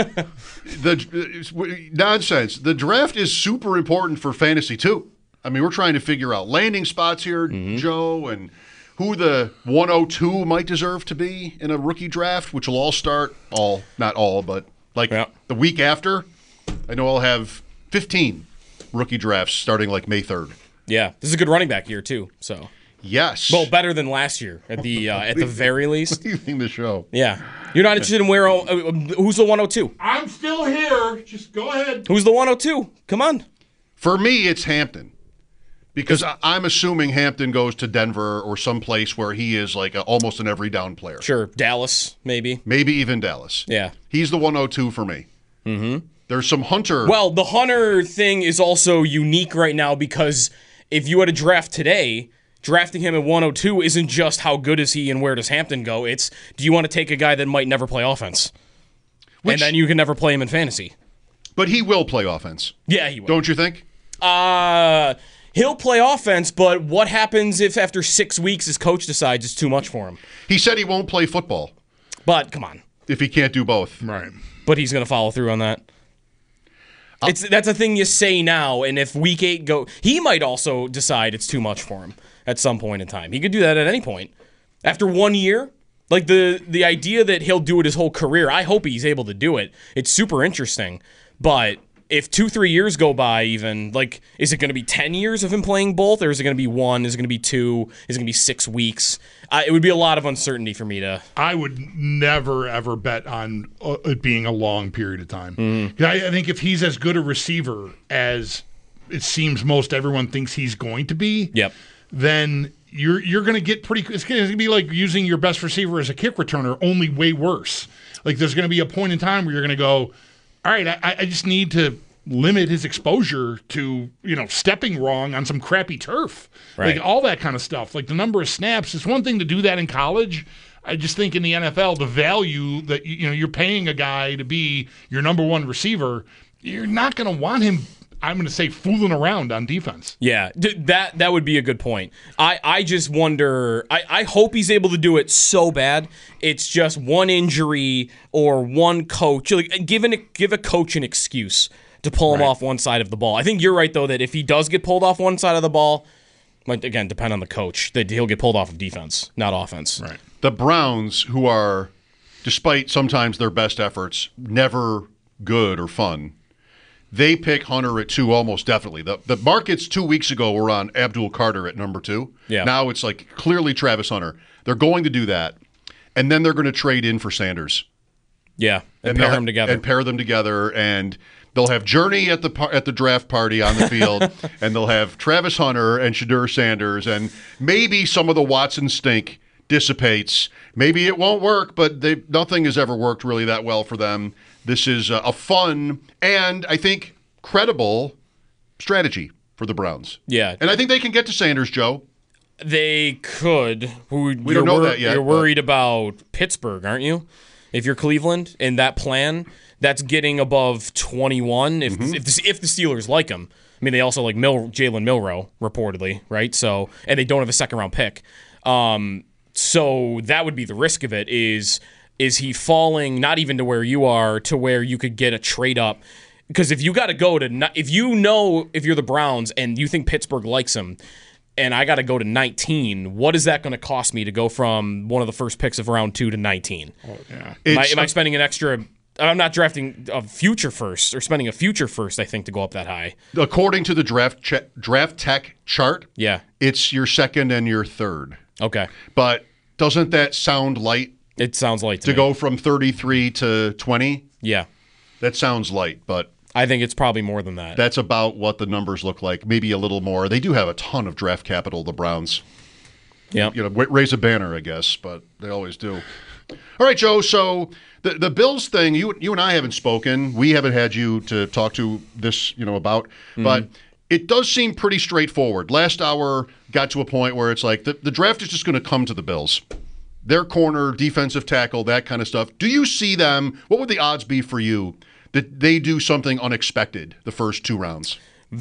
the nonsense. The draft is super important for fantasy, too. I mean, we're trying to figure out landing spots here, mm-hmm. Joe, and who the one oh two might deserve to be in a rookie draft, which will all start, all, not all, but like yeah. the week after. I know I'll have fifteen rookie drafts starting like May third. Yeah, this is a good running back year too. So yes, well, better than last year at the uh, at the very least. Leaving the show. Yeah, you're not interested in where? Uh, who's the one oh two? I'm still here. Just go ahead. Who's the one oh two? Come on. For me, it's Hampton, because I'm assuming Hampton goes to Denver or someplace where he is like a, almost an every down player. Sure, Dallas maybe. Maybe even Dallas. Yeah, he's the one oh two for me. Mm-hmm. There's some Hunter. Well, the Hunter thing is also unique right now because if you had a draft today, drafting him at one oh two isn't just how good is he and where does Hampton go. It's do you want to take a guy that might never play offense? Which, and then you can never play him in fantasy. But he will play offense. Yeah, he will. Don't you think? Uh, he'll play offense, but what happens if after six weeks his coach decides it's too much for him? He said he won't play football. But, come on. If he can't do both. Right. But he's going to follow through on that. It's that's a thing you say now, and if week eight go, he might also decide it's too much for him at some point in time. He could do that at any point. After one year, like the the idea that he'll do it his whole career, I hope he's able to do it. It's super interesting. But if two, three years go by even, like, is it going to be ten years of him playing both, or is it going to be one? Is it going to be two? Is it going to be six weeks? Uh, it would be a lot of uncertainty for me to... I would never, ever bet on uh, it being a long period of time. Mm-hmm. I, I think if he's as good a receiver as it seems most everyone thinks he's going to be, yep. then you're you're going to get pretty... It's going to be like using your best receiver as a kick returner, only way worse. Like, there's going to be a point in time where you're going to go... All right, I, I just need to limit his exposure to, you know, stepping wrong on some crappy turf. Right. Like all that kind of stuff. Like the number of snaps, it's one thing to do that in college. I just think in the N F L, the value that, you know, you're paying a guy to be your number one receiver, you're not going to want him, I'm going to say, fooling around on defense. Yeah, that that would be a good point. I, I just wonder, I, I hope he's able to do it so bad. It's just one injury or one coach. Like, give, an, give a coach an excuse to pull him right. off one side of the ball. I think you're right, though, that if he does get pulled off one side of the ball, might, again, depend on the coach, that he'll get pulled off of defense, not offense. Right. The Browns, who are, despite sometimes their best efforts, never good or fun, they pick Hunter at two almost definitely. The the markets two weeks ago were on Abdul Carter at number two. Yeah. Now it's like clearly Travis Hunter. They're going to do that, and then they're going to trade in for Sanders. Yeah, and, and pair them together. And pair them together, and they'll have Journey at the par- at the draft party on the field, and they'll have Travis Hunter and Shadur Sanders, and maybe some of the Watson stink dissipates. Maybe it won't work, but they nothing has ever worked really that well for them. This is a, a fun and, I think, credible strategy for the Browns. Yeah. And I think they can get to Sanders, Joe. They could. We don't know wor- that yet. You're worried but... about Pittsburgh, aren't you? If you're Cleveland, in that plan, that's getting above twenty-one. If mm-hmm. if, the, if the Steelers like him. I mean, they also like Mil- Jalen Milroe, reportedly, right? So, and they don't have a second-round pick. Um, so that would be the risk of it is... Is he falling not even to where you are, to where you could get a trade up? Because if you got to go to, ni- if you know if you're the Browns and you think Pittsburgh likes him, and I got to go to nineteen, what is that going to cost me to go from one of the first picks of round two to nineteen? Oh, yeah. Am I, am I spending an extra? I'm not drafting a future first or spending a future first, I think, to go up that high. According to the draft che- draft tech chart, yeah, it's your second and your third. Okay. But doesn't that sound light? It sounds light to, to me. go from thirty-three to twenty. Yeah. That sounds light, but I think it's probably more than that. That's about what the numbers look like, maybe a little more. They do have a ton of draft capital, the Browns. Yeah. You know, raise a banner, I guess, but they always do. All right, Joe, so the the Bills thing, you you and I haven't spoken. We haven't had you to talk to this, you know, about, Mm-hmm. but it does seem pretty straightforward. Last hour got to a point where it's like the, the draft is just going to come to the Bills. Their corner, defensive tackle, that kind of stuff. Do you see them? What would the odds be for you that they do something unexpected the first two rounds?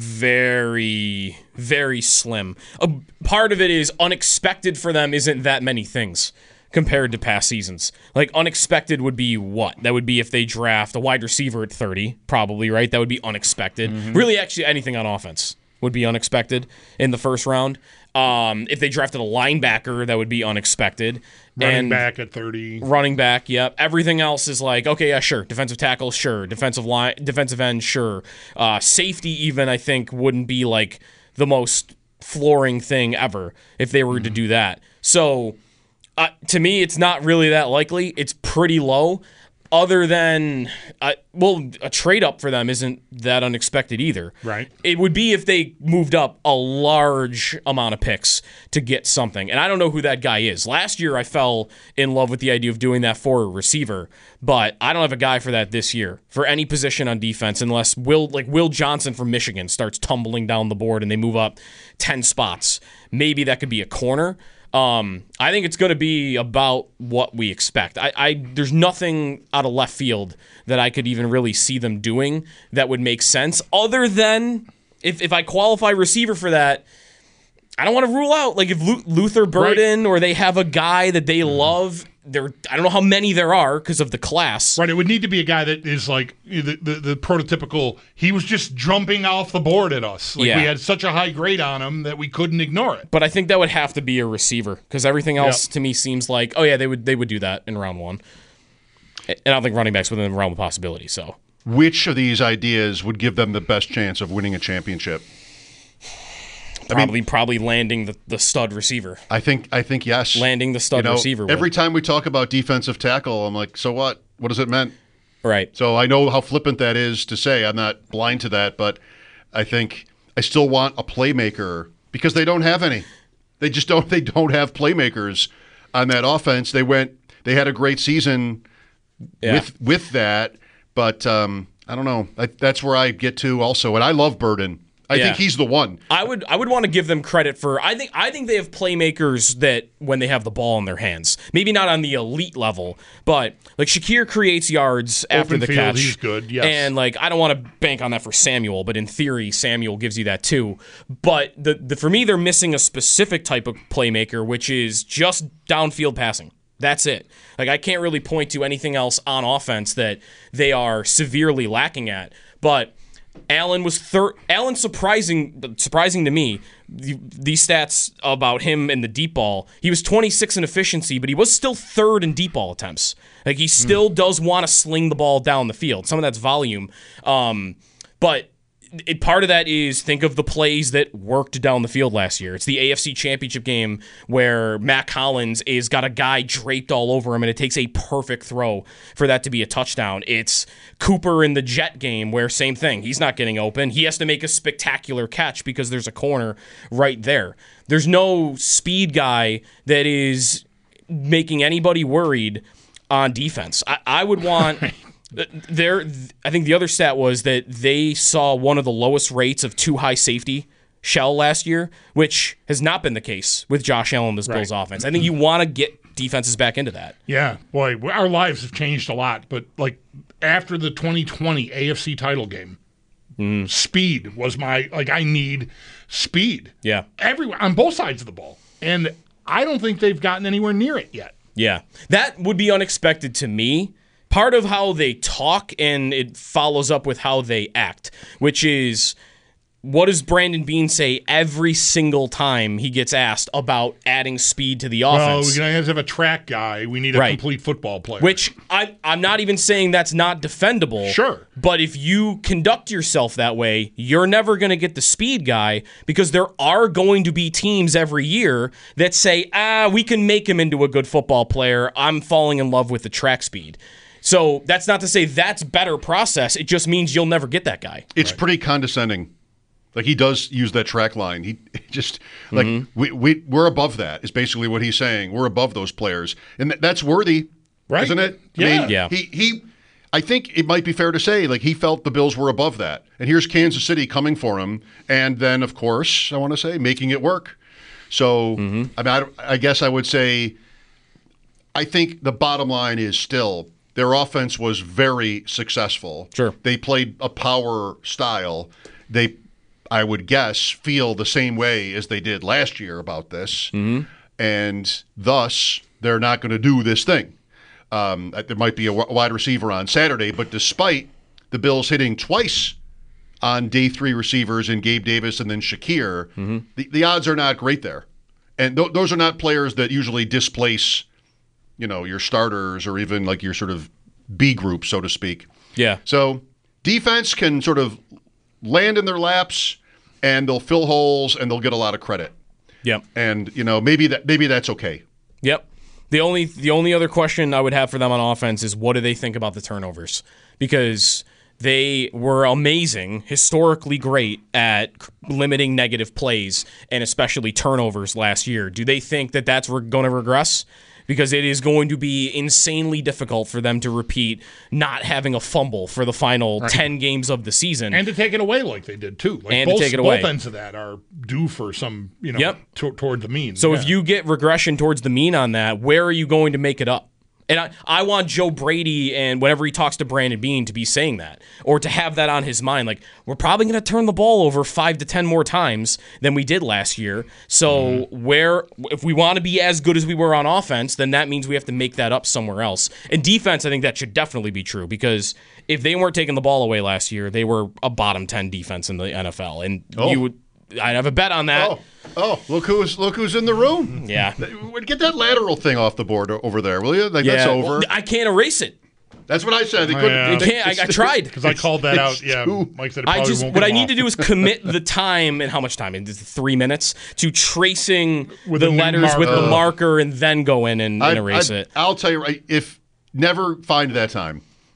Very, very slim. A part of it is unexpected for them isn't that many things compared to past seasons. Like, unexpected would be what? That would be if they draft a wide receiver at thirty, probably, right? That would be unexpected. Mm-hmm. Really, actually, anything on offense would be unexpected in the first round. Um, if they drafted a linebacker, that would be unexpected. Running and back at thirty. Running back, yep. Everything else is like, okay, yeah, sure. Defensive tackle, sure. Defensive line, defensive end, sure. Uh, safety, even, I think, wouldn't be like the most flooring thing ever if they were to do that. So, uh, to me, it's not really that likely. It's pretty low. Other than, uh, well, a trade up for them isn't that unexpected either. Right. It would be if they moved up a large amount of picks to get something. And I don't know who that guy is. Last year, I fell in love with the idea of doing that for a receiver, but I don't have a guy for that this year for any position on defense unless Will, like Will Johnson from Michigan starts tumbling down the board and they move up ten spots. Maybe that could be a corner. Um, I think it's going to be about what we expect. I, I there's nothing out of left field that I could even really see them doing that would make sense. Other than if if I qualify receiver for that, I don't want to rule out like if Lu- Luther Burden right. or they have a guy that they love. There, I don't know how many there are because of the class. Right, it would need to be a guy that is like the, the the prototypical. He was just jumping off the board at us. Like yeah. we had such a high grade on him that we couldn't ignore it. But I think that would have to be a receiver because everything else yep. to me seems like, oh yeah, they would they would do that in round one. And I don't think running backs within the realm of possibility. So, which of these ideas would give them the best chance of winning a championship? Probably, I mean, probably landing the, the stud receiver. I think, I think yes. Landing the stud you know, receiver. Every would. time we talk about defensive tackle, I'm like, so what? What does it mean? Right. So I know how flippant that is to say. I'm not blind to that, but I think I still want a playmaker because they don't have any. They just don't. They don't have playmakers on that offense. They went. They had a great season yeah. with with that, but um, I don't know. I, that's where I get to also, and I love Burden. I yeah. think he's the one. I would I would want to give them credit for I think I think they have playmakers that when they have the ball in their hands. Maybe not on the elite level, but like Shakir creates yards after Open the field, catch. He's good, yes. And like I don't want to bank on that for Samuel, but in theory Samuel gives you that too. But the, the for me they're missing a specific type of playmaker, which is just downfield passing. That's it. Like I can't really point to anything else on offense that they are severely lacking at. But Allen was third. Allen surprising, surprising to me. The, these stats about him and the deep ball. He was twenty-six in efficiency, but he was still third in deep ball attempts. Like he still mm. does want to sling the ball down the field. Some of that's volume, um, but it, part of that is think of the plays that worked down the field last year. It's the A F C Championship game where Matt Collins is got a guy draped all over him, and it takes a perfect throw for that to be a touchdown. It's Cooper in the Jet game where same thing. He's not getting open. He has to make a spectacular catch because there's a corner right there. There's no speed guy that is making anybody worried on defense. I, I would want... There, I think the other stat was that they saw one of the lowest rates of too high safety shell last year, which has not been the case with Josh Allen, this right. Bills offense. I think you want to get defenses back into that. Yeah, boy, our lives have changed a lot. But like after the twenty twenty A F C title game, mm. speed was my like. I need speed. Yeah, everywhere on both sides of the ball, and I don't think they've gotten anywhere near it yet. Yeah, that would be unexpected to me. part of how they talk, and it follows up with how they act, which is, what does Brandon Beane say every single time he gets asked about adding speed to the offense? Well, we have to have a track guy. We need a Right. complete football player. Which I, I'm not even saying that's not defendable. Sure. But if you conduct yourself that way, you're never going to get the speed guy, because there are going to be teams every year that say, ah, we can make him into a good football player. I'm falling in love with the track speed. So that's not to say that's better process. It just means you'll never get that guy. It's pretty condescending. Like, he does use that track line. He just, like, Mm-hmm. we, we, we're above that, is basically what he's saying. We're above those players. And th- that's worthy, right? Isn't it? Yeah. I mean, Yeah. He, he, I think it might be fair to say, like, he felt the Bills were above that. And here's Kansas City coming for him. And then, of course, I want to say, making it work. So, Mm-hmm. I mean, I, I guess I would say, I think the bottom line is still, their offense was very successful. Sure. They played a power style. They, I would guess, feel the same way as they did last year about this. Mm-hmm. And thus, they're not going to do this thing. Um, there might be a w- wide receiver on Saturday, but despite the Bills hitting twice on day three receivers in Gabe Davis and then Shakir, Mm-hmm. the, the odds are not great there. And th- those are not players that usually displace, you know, your starters or even like your sort of B group, so to speak. Yeah. So defense can sort of land in their laps, and they'll fill holes, and they'll get a lot of credit. Yep. And, you know, maybe that maybe that's okay. Yep. The only the only other question I would have for them on offense is, what do they think about the turnovers? Because they were amazing, historically great at limiting negative plays and especially turnovers last year. Do they think that that's re- going to regress? Because it is going to be insanely difficult for them to repeat not having a fumble for the final Right. ten games of the season. And to take it away like they did, too. Like And to both, take it away. Both ends of that are due for some, you know, Yep. to- toward the mean. So Yeah. if you get regression towards the mean on that, where are you going to make it up? And I, I want Joe Brady, and whenever he talks to Brandon Beane, to be saying that, or to have that on his mind. Like, we're probably going to turn the ball over five to ten more times than we did last year. So where, if we want to be as good as we were on offense, then that means we have to make that up somewhere else. And defense, I think that should definitely be true, because if they weren't taking the ball away last year, they were a bottom ten defense in the N F L. And Oh. you would, I'd have a bet on that. Oh, oh, look who's look who's in the room. Yeah. Get that lateral thing off the board over there, will you? Like, that's over. Well, I can't erase it. That's what I said. They couldn't. Yeah. they- They can't. I- I tried. Because I called that out. it's Yeah, too- Mike said it I probably just won't what come I need off. to do is commit the time, and how much time? It's three minutes to tracing With the a new letters with the marker. marker, and then go in and, and I- erase I- it. I'll tell you right. If never find that time.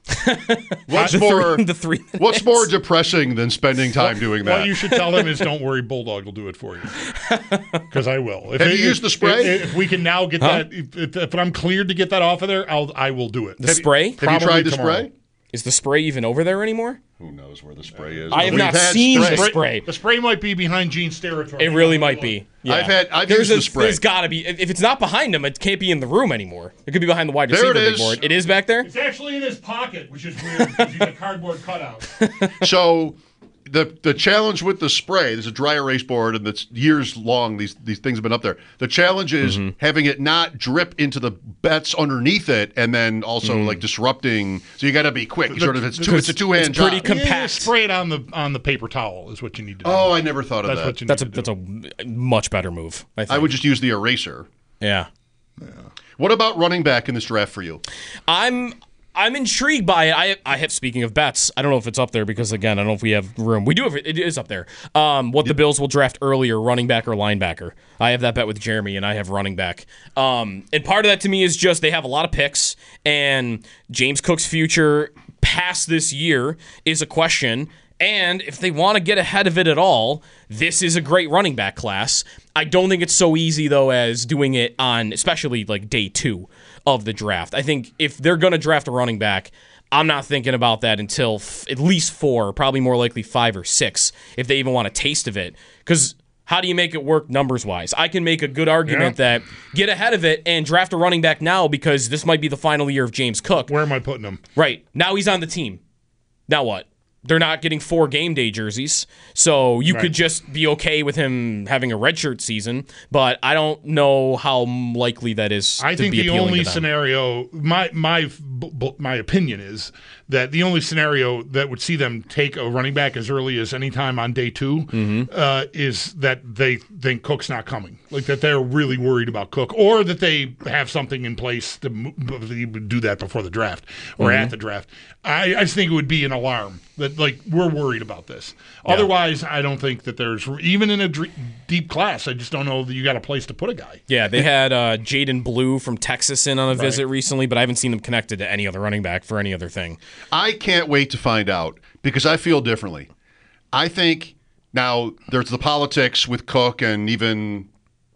What's The more? three- the three What's more depressing than spending time doing that? What you should tell him is, don't worry, Bulldog will do it for you. Because I will. If Have you if- used the spray? If, if we can now get Huh? that, if, if, if I'm cleared to get that off of there, I'll I will do it. The spray? Have you Probably tried the tomorrow. spray? Is the spray even over there anymore? Who knows where the spray is? I have We've not had seen spray. the spray. The spray might be behind Gene's territory. It really might be. Yeah. I've had- I've there's used the a, spray. There's got to be. If it's not behind him, it can't be in the room anymore. It could be behind the wide There receiver it big is. board. It is back there. It's actually in his pocket, which is weird because he's a cardboard cutout. So the the challenge with the spray, there's a dry erase board, and it's years long. These these things have been up there. The challenge is Mm-hmm. having it not drip into the bets underneath it, and then also Mm. like disrupting. So you got to be quick. You sort of it's two. because It's a two hand it's pretty job. com- Yeah, Compact. spray it on the on the paper towel is what you need to do. oh, I never thought of That's that. what you need That's a to do. that's a much better move. I think. I would just use the eraser. Yeah. What about running back in this draft for you? I'm I'm intrigued by it. I I have speaking of bets. I don't know if it's up there because again I don't know if we have room. We do have it. It is up there. Um, what the Bills will draft earlier, running back or linebacker. I have that bet with Jeremy, and I have running back. Um, and part of that to me is just they have a lot of picks, and James Cook's future past this year is a question. And if they want to get ahead of it at all, this is a great running back class. I don't think it's so easy, though, as doing it on especially like day two of the draft. I think if they're going to draft a running back, I'm not thinking about that until f- at least four, probably more likely five or six, if they even want a taste of it. Because how do you make it work numbers-wise? I can make a good argument that get ahead of it and draft a running back now because this might be the final year of James Cook. Where am I putting him? Right. Now he's on the team. Now what? they're not getting four game day jerseys, so you Right. could just be okay with him having a redshirt season. But I don't know how likely that is. I to think be the appealing only to them. scenario, my my b- b- my opinion is that the only scenario that would see them take a running back as early as any time on day two Mm-hmm. uh, is that they think Cook's not coming, like that they're really worried about Cook, or that they have something in place to mo- do that before the draft or Mhm. at the draft. I, I just think it would be an alarm that like we're worried about this. Yeah. Otherwise, I don't think that there's even in a dr- deep class. I just don't know that you got a place to put a guy. Yeah, they had uh, Jaden Blue from Texas in on a Right. visit recently, but I haven't seen them connected to any other running back for any other thing. I can't wait to find out because I feel differently. I think now there's the politics with Cook and even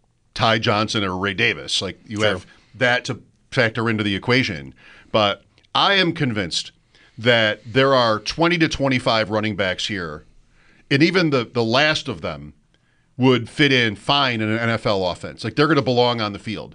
Ty Johnson or Ray Davis. Like you Sure. have that to factor into the equation. But I am convinced that there are twenty to twenty-five running backs here, and even the, the last of them would fit in fine in an N F L offense. Like they're going to belong on the field.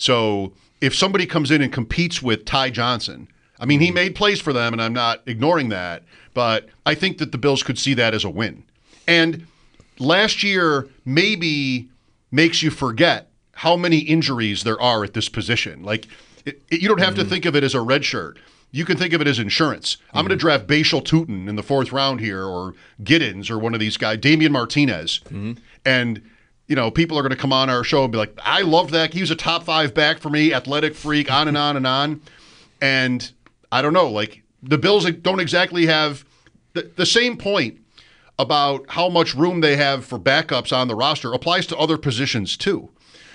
So if somebody comes in and competes with Ty Johnson, I mean, he made plays for them, and I'm not ignoring that, but I think that the Bills could see that as a win. And last year maybe makes you forget how many injuries there are at this position. Like, it, it, you don't have to think of it as a red shirt. You can think of it as insurance. I'm going to draft Bashal Tutin in the fourth round here, or Giddens, or one of these guys, Damian Martinez. And, you know, people are going to come on our show and be like, I love that. He was a top five back for me, athletic freak, on and on and on. And I don't know, like, the Bills don't exactly have the, the same point about how much room they have for backups on the roster applies to other positions too.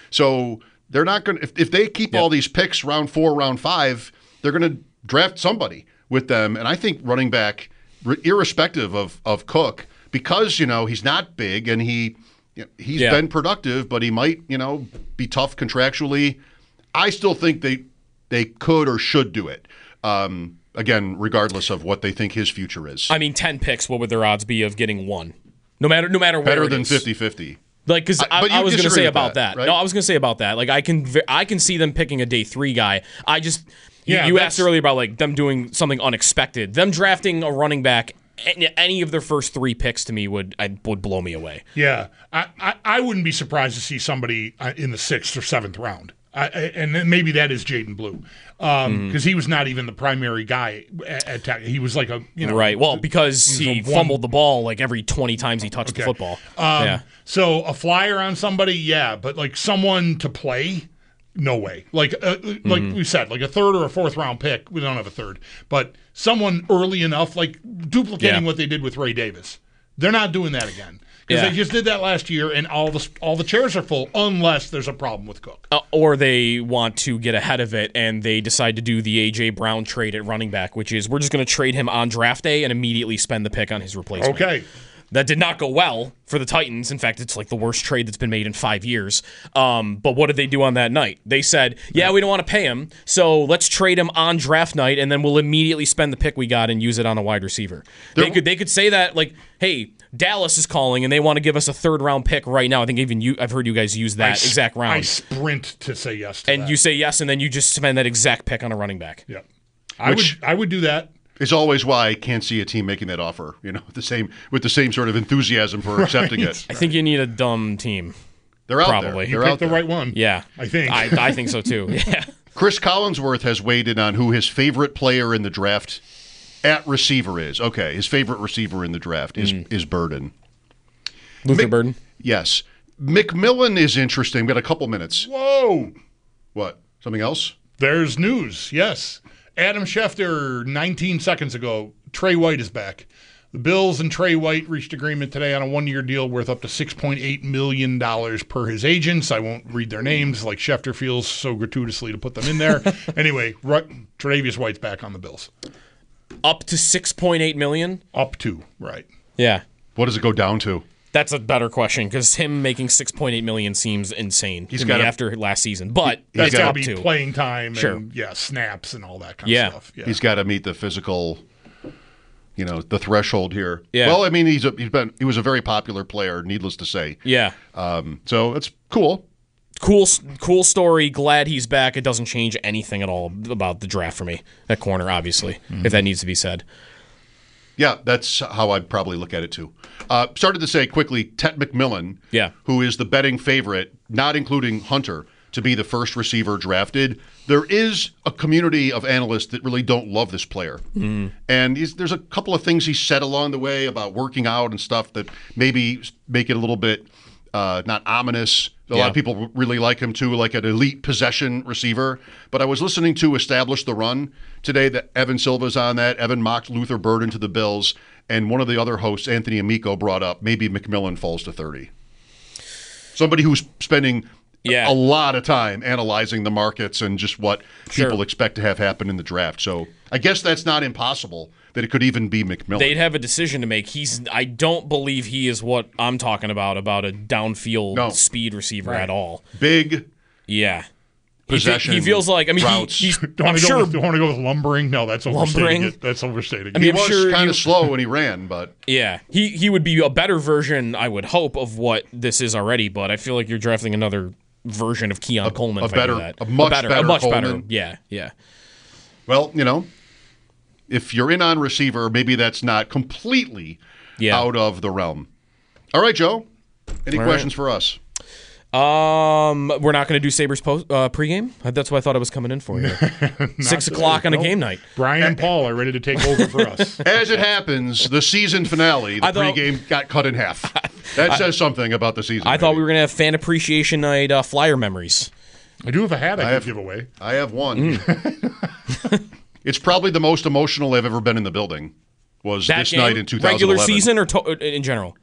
So they're not going to, if, if they keep all these picks round four, round five, they're going to draft somebody with them. And I think running back, irrespective of, of Cook, because, you know, he's not big and he, you know, he's Yeah. been productive, but he might, you know, be tough contractually. I still think they, they could or should do it. Um, Again, regardless of what they think his future is. I mean, ten picks, what would their odds be of getting one? No matter no matter where Better it than is. fifty-fifty. Like, because I- I, but I you was going to disagree say with about that, that. right? No, I was going to say about that. Like, I can ve- I can see them picking a day three guy. I just you, Yeah, you that's- asked earlier about like them doing something unexpected. Them drafting a running back. Any, any of their first three picks to me would I, would blow me away. Yeah, I, I, I wouldn't be surprised to see somebody uh, in the sixth or seventh round. I, I, and then maybe that is Jaden Blue, because um, Mhm. he was not even the primary guy at, at Tech. He was like a you know right. Well, because he was he a one- fumbled the ball like every twenty times he touched the Okay. football. Um, yeah. So a flyer on somebody, yeah, but like someone to play, no way. Like uh, like Mhm. we said, like a third or a fourth round pick. We don't have a third, but someone early enough, like duplicating Yeah. what they did with Ray Davis. They're not doing that again because Yeah. they just did that last year, and all the all the chairs are full unless there's a problem with Cook. Uh, or they want to get ahead of it and they decide to do the A J Brown trade at running back, which is we're just going to trade him on draft day and immediately spend the pick on his replacement. Okay. That did not go well for the Titans. In fact, it's like the worst trade that's been made in five years. Um, but what did they do on that night? They said, yeah, we don't want to pay him, so let's trade him on draft night, and then we'll immediately spend the pick we got and use it on a wide receiver. They could they could say that, like, hey, Dallas is calling, and they want to give us a third-round pick right now. I think even you, I've heard you guys use that I s- exact round. I sprint to say yes to and that. you say yes, and then you just spend that exact pick on a running back. Yeah. I Which- would I would do that. Is always why I can't see a team making that offer. You know, the same with the same sort of enthusiasm for accepting it. I think you need a dumb team. They're out there. Probably. They're You out picked the there. right one. Yeah. I think. I, I think so too. Yeah. Chris Collinsworth has weighed in on who his favorite player in the draft at receiver is. Okay, his favorite receiver in the draft is Mm. is Burden. Luther Mc- Burden. Yes. McMillan is interesting. We got a couple minutes. Whoa. What? Something else? There's news, yes. Adam Schefter, nineteen seconds ago, Trey White is back. The Bills and Trey White reached agreement today on a one-year deal worth up to six point eight million dollars per his agents. I won't read their names, like Schefter feels so gratuitously to put them in there. Anyway, right, Tre'Davious White's back on the Bills. Up to six point eight million dollars? Up to, right. Yeah. What does it go down to? That's a better question because him making six point eight million dollars seems insane He's to got me a- after last season. But That's it's got to up be to playing time Sure. and, yeah, snaps and all that kind Yeah. of stuff. Yeah. He's got to meet the physical, you know, the threshold here. Yeah. Well, I mean, he's a, he's been he was a very popular player, needless to say. Yeah. Um, so it's cool. Cool, cool story. Glad he's back. It doesn't change anything at all about the draft for me. That corner, obviously, Mm-hmm. if that needs to be said. Yeah, that's how I'd probably look at it too. Uh, started to say quickly, Tet McMillan, yeah. who is the betting favorite, not including Hunter, to be the first receiver drafted. There is a community of analysts that really don't love this player. Mm. And he's, there's a couple of things he said along the way about working out and stuff that maybe make it a little bit uh, not ominous. A yeah. lot of people really like him too, like an elite possession receiver. But I was listening to Establish the Run today that Evan Silva's on that. Evan mocked Luther Burden to the Bills. And one of the other hosts, Anthony Amico, brought up maybe McMillan falls to thirty. Somebody who's spending yeah. a lot of time analyzing the markets and just what Sure. people expect to have happen in the draft. So I guess that's not impossible that it could even be McMillan. They'd have a decision to make. He's. I don't believe he is what I'm talking about, about a downfield No. speed receiver Right. at all. Big Yeah. possession. He, fe- he feels like, I mean, he, routes. he's, Don't I'm want to sure. go with, don't want to go with lumbering. No, that's overstating Lumbering? it. That's overstating I it. mean, he I'm was sure kind you- of slow when he ran, but Yeah, he he would be a better version, I would hope, of what this is already. But I feel like you're drafting another version of Keon Coleman. a if I do better- that. a much better, better a much better. Coleman. Yeah, yeah. well, you know, if you're in on receiver, maybe that's not completely Yeah. out of the realm. All right, Joe. Any All questions right. for us? Um, we're not going to do Sabres post uh, pregame. That's what I thought I was coming in for here. Six today. o'clock on a No. game night. Brian and Paul are ready to take over for us. As it happens, the season finale, the I thought- pregame got cut in half. That says something about the season. I thought we were going to have fan appreciation night, uh, flyer memories. I do have a hat I, I could have- give away. I have one. It's probably the most emotional I've ever been in the building. Was That this game, night in two thousand eleven. regular season or to- in general?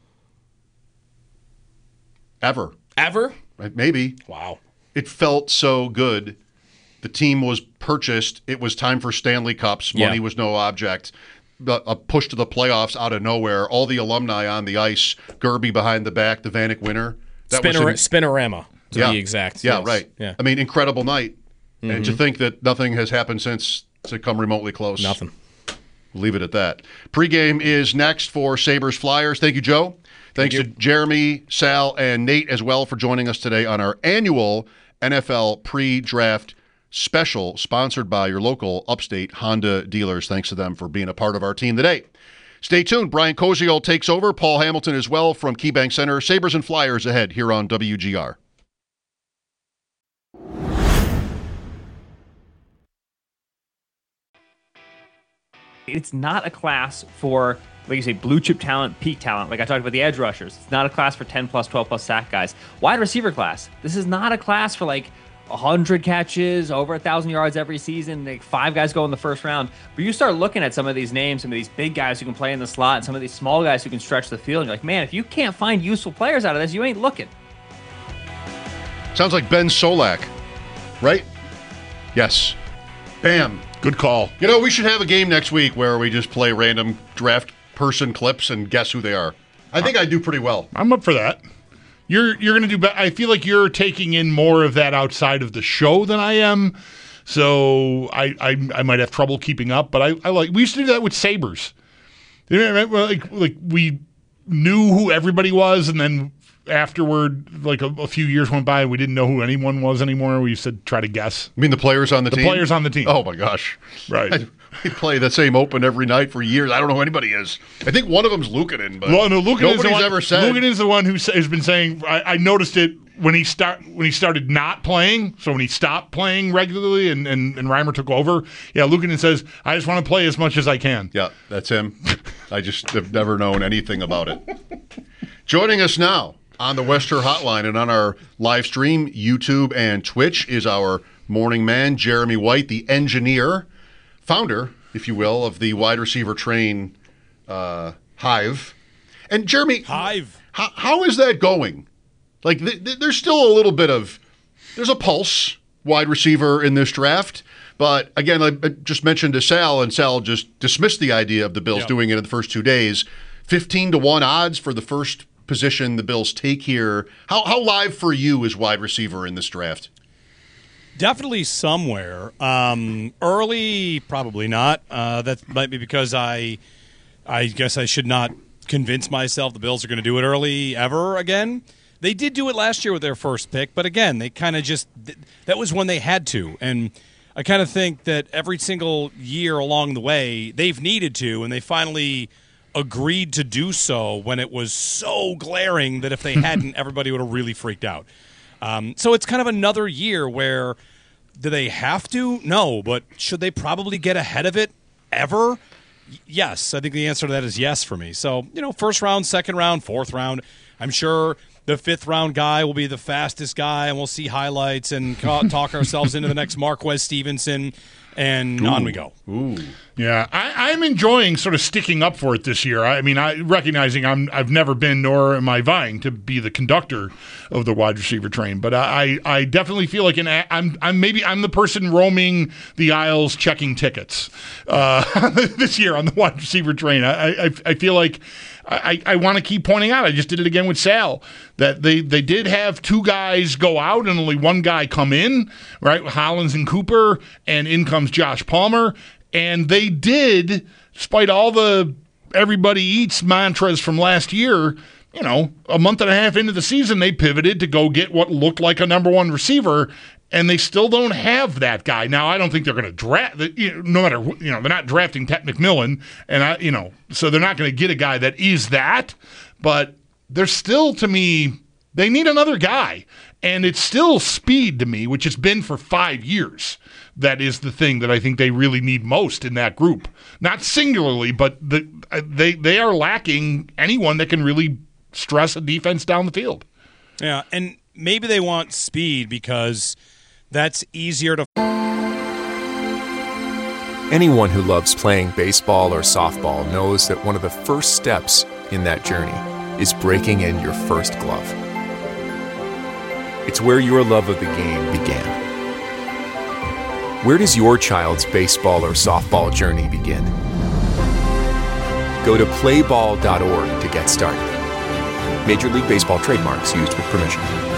Ever. Ever? Right, maybe. Wow. It felt so good. The team was purchased. It was time for Stanley Cups. Money Yeah. was no object. The, a push to the playoffs out of nowhere. All the alumni on the ice. Gerby behind the back. The Vanek winner. That Spinor- was Spinorama, to yeah. be exact. Yeah, yes. right. Yeah. I mean, incredible night. And to Mhm. think that nothing has happened since to come remotely close. Nothing. We'll leave it at that. Pre-game is next for Sabres Flyers. Thank you, Joe. Thanks Thank to Jeremy, Sal, and Nate as well for joining us today on our annual N F L pre-draft special sponsored by your local upstate Honda dealers. Thanks to them for being a part of our team today. Stay tuned. Brian Koziol takes over. Paul Hamilton as well from KeyBank Center. Sabres and Flyers ahead here on W G R. It's not a class for, like you say, blue chip talent, peak talent. Like I talked about the edge rushers. It's not a class for ten plus, twelve plus sack guys. Wide receiver class. This is not a class for like one hundred catches, over one thousand yards every season. Like five guys go in the first round. But you start looking at some of these names, some of these big guys who can play in the slot, and some of these small guys who can stretch the field. And you're like, man, if you can't find useful players out of this, you ain't looking. Sounds like Ben Solak, right? Yes. Bam. Good call. You know, we should have a game next week where we just play random draft person clips and guess who they are. I think I do pretty well. I'm up for that. You're you're gonna do. Be- I feel like you're taking in more of that outside of the show than I am, so I I, I might have trouble keeping up. But I, I like we used to do that with Sabres. Like like we knew who everybody was, and then afterward, like a, a few years went by, and we didn't know who anyone was anymore. We used to try to guess. You mean the players on the, The team? players on the team. Oh, my gosh. Right. I, I play that same open every night for years. I don't know who anybody is. I think one of them's Lukanen, but Well, no, Lukanen nobody's is the one, ever said. Lukanen is the one who sa- has been saying. I, I noticed it when he start when he started not playing. So when he stopped playing regularly, and and, and Reimer took over. Yeah, Lukanen says, "I just want to play as much as I can." Yeah, that's him. I just have never known anything about it. Joining us now on the Wester Hotline and on our live stream, YouTube and Twitch, is our morning man, Jeremy White, the engineer, founder, if you will, of the wide receiver train uh, Hive. And Jeremy, Hive, how, how is that going? Like, th- th- there's still a little bit of, there's a pulse wide receiver in this draft. But again, I I just mentioned to Sal, and Sal just dismissed the idea of the Bills Yep. doing it in the first two days. fifteen to one odds for the first position the Bills take here. How how live for you is wide receiver in this draft? definitely somewhere. Um, early, probably not. Uh, that might be because I, I guess I should not convince myself the Bills are going to do it early ever again. They did do it last year with their first pick, but again, they kind of just that was when they had to, and I kind of think that every single year along the way they've needed to, and they finally agreed to do so when it was so glaring that if they hadn't, everybody would have really freaked out. Um, so it's kind of another year where, do they have to? No, but should they probably get ahead of it ever? Y- yes, I think the answer to that is yes for me. So, you know, first round, second round, fourth round, I'm sure the fifth round guy will be the fastest guy, and we'll see highlights and ca- talk ourselves into the next Marquez Stevenson, and Ooh. on we go. Ooh. Yeah, I, I'm enjoying sort of sticking up for it this year. I mean, I recognizing I'm I've never been, nor am I vying to be the conductor of the wide receiver train, but I I definitely feel like an I'm I'm maybe I'm the person roaming the aisles checking tickets uh, this year on the wide receiver train. I I, I feel like. I, I want to keep pointing out, I just did it again with Sal, that they, they did have two guys go out and only one guy come in, right? Hollins and Cooper, and in comes Josh Palmer. And they did, despite all the everybody eats mantras from last year, you know, a month and a half into the season, they pivoted to go get what looked like a number one receiver, and they still don't have that guy. Now, I don't think they're going to draft, you know, no matter, you know, they're not drafting Ted McMillan, and I, you know, so they're not going to get a guy that is that, but they're still, to me, they need another guy, and it's still speed to me, which it's been for five years. That is the thing that I think they really need most in that group. Not singularly, but the, they they are lacking anyone that can really stress a defense down the field. Yeah, and maybe they want speed because that's easier to... Anyone who loves playing baseball or softball knows that one of the first steps in that journey is breaking in your first glove. It's where your love of the game began. Where does your child's baseball or softball journey begin? Go to play ball dot org to get started. Major League Baseball trademarks used with permission.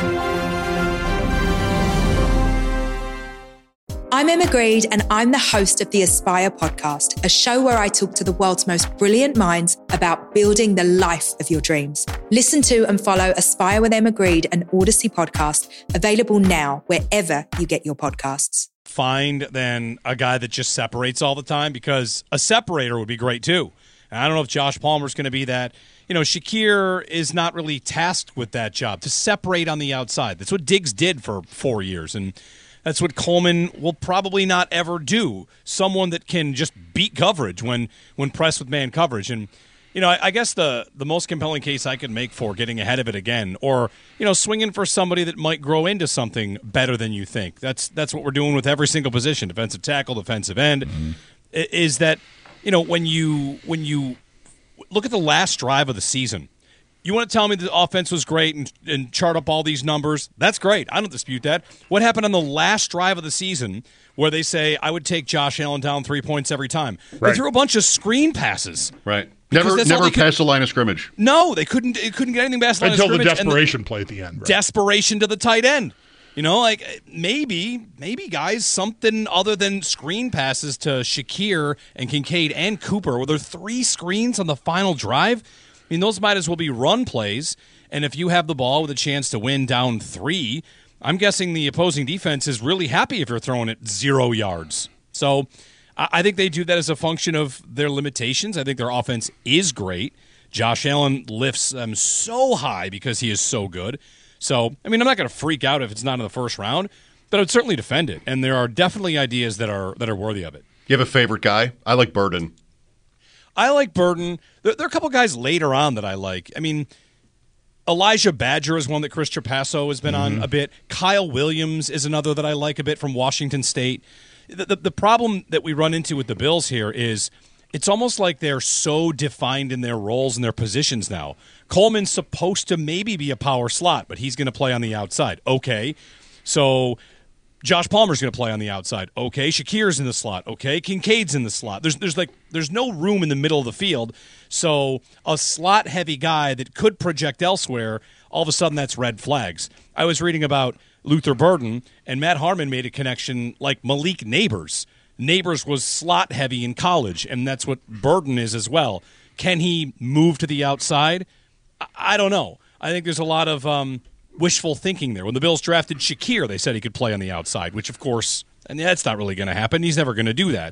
I'm Emma Greed, and I'm the host of the Aspire podcast, a show where I talk to the world's most brilliant minds about building the life of your dreams. Listen to and follow Aspire with Emma Greed, an Odyssey podcast, available now wherever you get your podcasts. Find than a guy that just separates all the time, because a separator would be great too. And I don't know if Josh Palmer's going to be that. You know, Shakir is not really tasked with that job, to separate on the outside. That's what Diggs did for four years, and that's what Coleman will probably not ever do. Someone that can just beat coverage when when pressed with man coverage. And, you know, I, I guess the, the most compelling case I could make for getting ahead of it again, or, you know, swinging for somebody that might grow into something better than you think. That's that's what we're doing with every single position, defensive tackle, defensive end, mm-hmm. is that, you know, when you when you look at the last drive of the season, you want to tell me the offense was great and, and chart up all these numbers? That's great. I don't dispute that. What happened on the last drive of the season where they say, I would take Josh Allen down three points every time? Right. They threw a bunch of screen passes. Right. Never never past the line of scrimmage. No, they couldn't They couldn't get anything past the line of scrimmage. Until the desperation the play at the end. Right. Desperation to the tight end. You know, like maybe, maybe guys, something other than screen passes to Shakir and Kincaid and Cooper. Were there three screens on the final drive? I mean, those might as well be run plays, and if you have the ball with a chance to win down three, I'm guessing the opposing defense is really happy if you're throwing it zero yards. So I think they do that as a function of their limitations. I think their offense is great. Josh Allen lifts them so high because he is so good. So, I mean, I'm not going to freak out if it's not in the first round, but I would certainly defend it, and there are definitely ideas that are that are worthy of it. You have a favorite guy? I like Burden. I like Burden. There, there are a couple guys later on that I like. I mean, Elijah Badger is one that Chris Trapasso has been mm-hmm. on a bit. Kyle Williams is another that I like a bit from Washington State. The, the, the problem that we run into with the Bills here is it's almost like they're so defined in their roles and their positions now. Coleman's supposed to maybe be a power slot, but he's going to play on the outside. Okay, so Josh Palmer's going to play on the outside. Okay, Shakir's in the slot. Okay, Kincaid's in the slot. There's there's like there's no room in the middle of the field. So a slot heavy guy that could project elsewhere, all of a sudden that's red flags. I was reading about Luther Burden, and Matt Harmon made a connection like Malik Neighbors. Neighbors was slot heavy in college, and that's what Burden is as well. Can he move to the outside? I, I don't know. I think there's a lot of um, wishful thinking there. When the Bills drafted Shakir, they said he could play on the outside, which, of course, and that's not really going to happen. He's never going to do that.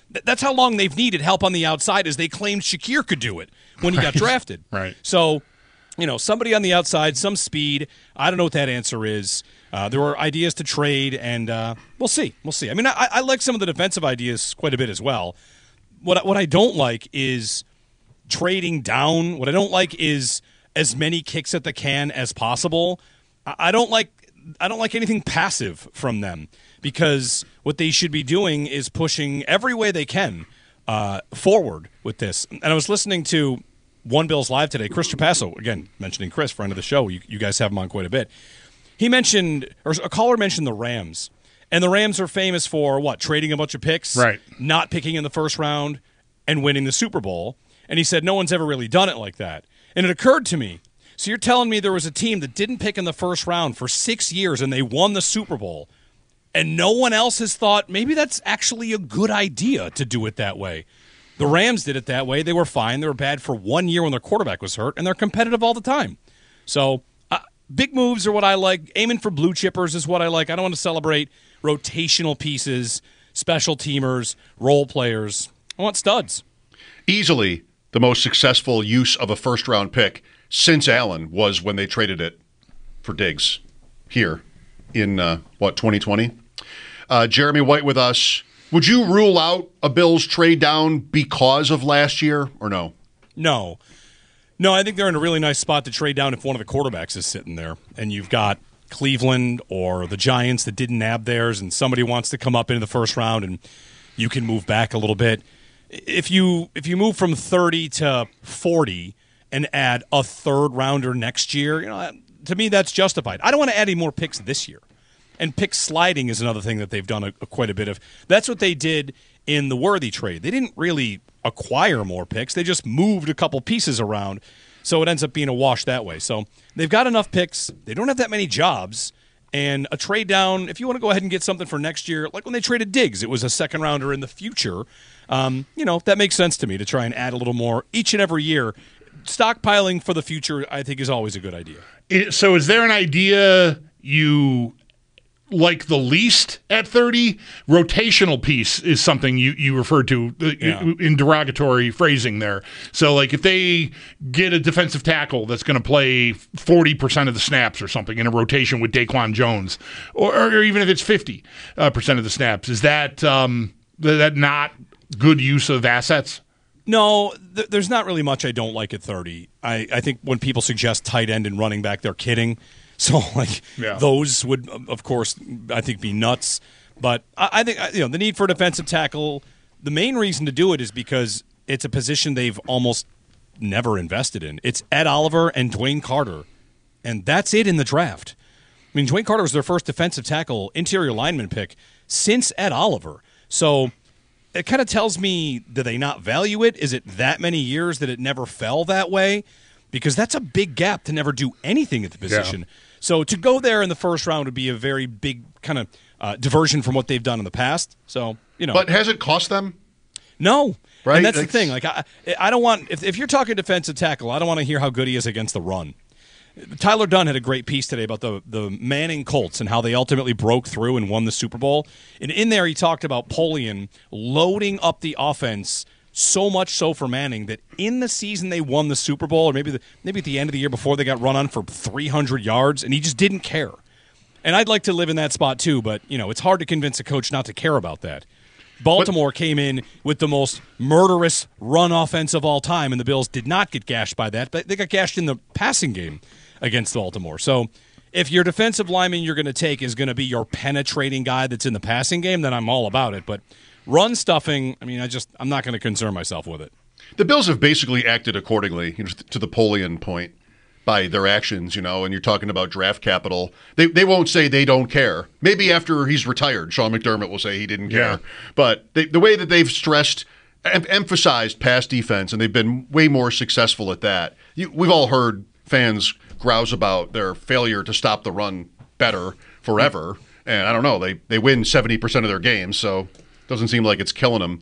th- that's how long they've needed help on the outside, as they claimed Shakir could do it when he Right. got drafted. Right. So, you know, somebody on the outside, some speed. I don't know what that answer is. Uh, there were ideas to trade, and uh, we'll see. We'll see. I mean, I, I like some of the defensive ideas quite a bit as well. What what I don't like is trading down. What I don't like is as many kicks at the can as possible. I, I don't like I don't like anything passive from them, because what they should be doing is pushing every way they can uh, forward with this. And I was listening to One Bills Live today. Chris Trapasso, again, mentioning Chris, friend of the show. You, you guys have him on quite a bit. He mentioned, or a caller mentioned the Rams. And the Rams are famous for, what, trading a bunch of picks? Right. Not picking in the first round and winning the Super Bowl. And he said no one's ever really done it like that. And it occurred to me, so you're telling me there was a team that didn't pick in the first round for six years and they won the Super Bowl, and no one else has thought maybe that's actually a good idea to do it that way. The Rams did it that way. They were fine. They were bad for one year when their quarterback was hurt, and they're competitive all the time. So uh, big moves are what I like. Aiming for blue chippers is what I like. I don't want to celebrate rotational pieces, special teamers, role players. I want studs. Easily the most successful use of a first-round pick since Allen was when they traded it for Diggs here in, uh, what, twenty twenty? Uh, Jeremy White with us. Would you rule out a Bills trade down because of last year, or no? No. No, I think they're in a really nice spot to trade down if one of the quarterbacks is sitting there, and you've got Cleveland or the Giants that didn't nab theirs, and somebody wants to come up into the first round, and you can move back a little bit. If you if you move from thirty to forty and add a third rounder next year, you know, to me that's justified. I don't want to add any more picks this year. And pick sliding is another thing that they've done a, a, quite a bit of. That's what they did in the Worthy trade. They didn't really acquire more picks. They just moved a couple pieces around, so it ends up being a wash that way. So they've got enough picks. They don't have that many jobs. And a trade down, if you want to go ahead and get something for next year, like when they traded Diggs, it was a second rounder in the future. Um, you know, that makes sense to me to try and add a little more each and every year. Stockpiling for the future, I think, is always a good idea. It, so is there an idea you like the least at thirty? Rotational piece is something you, you referred to Yeah. in derogatory phrasing there. So, like, if they get a defensive tackle that's going to play forty percent of the snaps or something in a rotation with Daquan Jones, or, or even if it's fifty percent of the snaps, is that um, that not good use of assets? No, th- there's not really much I don't like at thirty. I, I think when people suggest tight end and running back, they're kidding. So, like, Yeah. those would, of course, I think be nuts. But I, I think, you know, the need for a defensive tackle, the main reason to do it is because it's a position they've almost never invested in. It's Ed Oliver and Dwayne Carter, and that's it in the draft. I mean, Dwayne Carter was their first defensive tackle, interior lineman pick since Ed Oliver. So it kind of tells me, do they not value it? Is it that many years that it never fell that way? Because that's a big gap to never do anything at the position. Yeah. So to go there in the first round would be a very big kind of uh, diversion from what they've done in the past. So, you know. But has it cost them? No. Right? And that's It's- the thing. Like, I, I don't want, if, if you're talking defensive tackle, I don't want to hear how good he is against the run. Tyler Dunn had a great piece today about the, the Manning Colts and how they ultimately broke through and won the Super Bowl. And in there, he talked about Polian loading up the offense so much so for Manning that in the season they won the Super Bowl, or maybe the, maybe at the end of the year before, they got run on for three hundred yards, and he just didn't care. And I'd like to live in that spot too, but you know it's hard to convince a coach not to care about that. Baltimore came in with the most murderous run offense of all time, and the Bills did not get gashed by that, but they got gashed in the passing game against Baltimore. So if your defensive lineman you're going to take is going to be your penetrating guy that's in the passing game, then I'm all about it. But run stuffing, I mean, I just I'm not going to concern myself with it. The Bills have basically acted accordingly, you know, to the Polian point by their actions, you know, and you're talking about draft capital. They they won't say they don't care. Maybe after he's retired, Sean McDermott will say he didn't care. Yeah. But they, the way that they've stressed, em- emphasized pass defense, and they've been way more successful at that. You, we've all heard fans grouse about their failure to stop the run better forever. And I don't know, they, they win seventy percent of their games, so doesn't seem like it's killing them.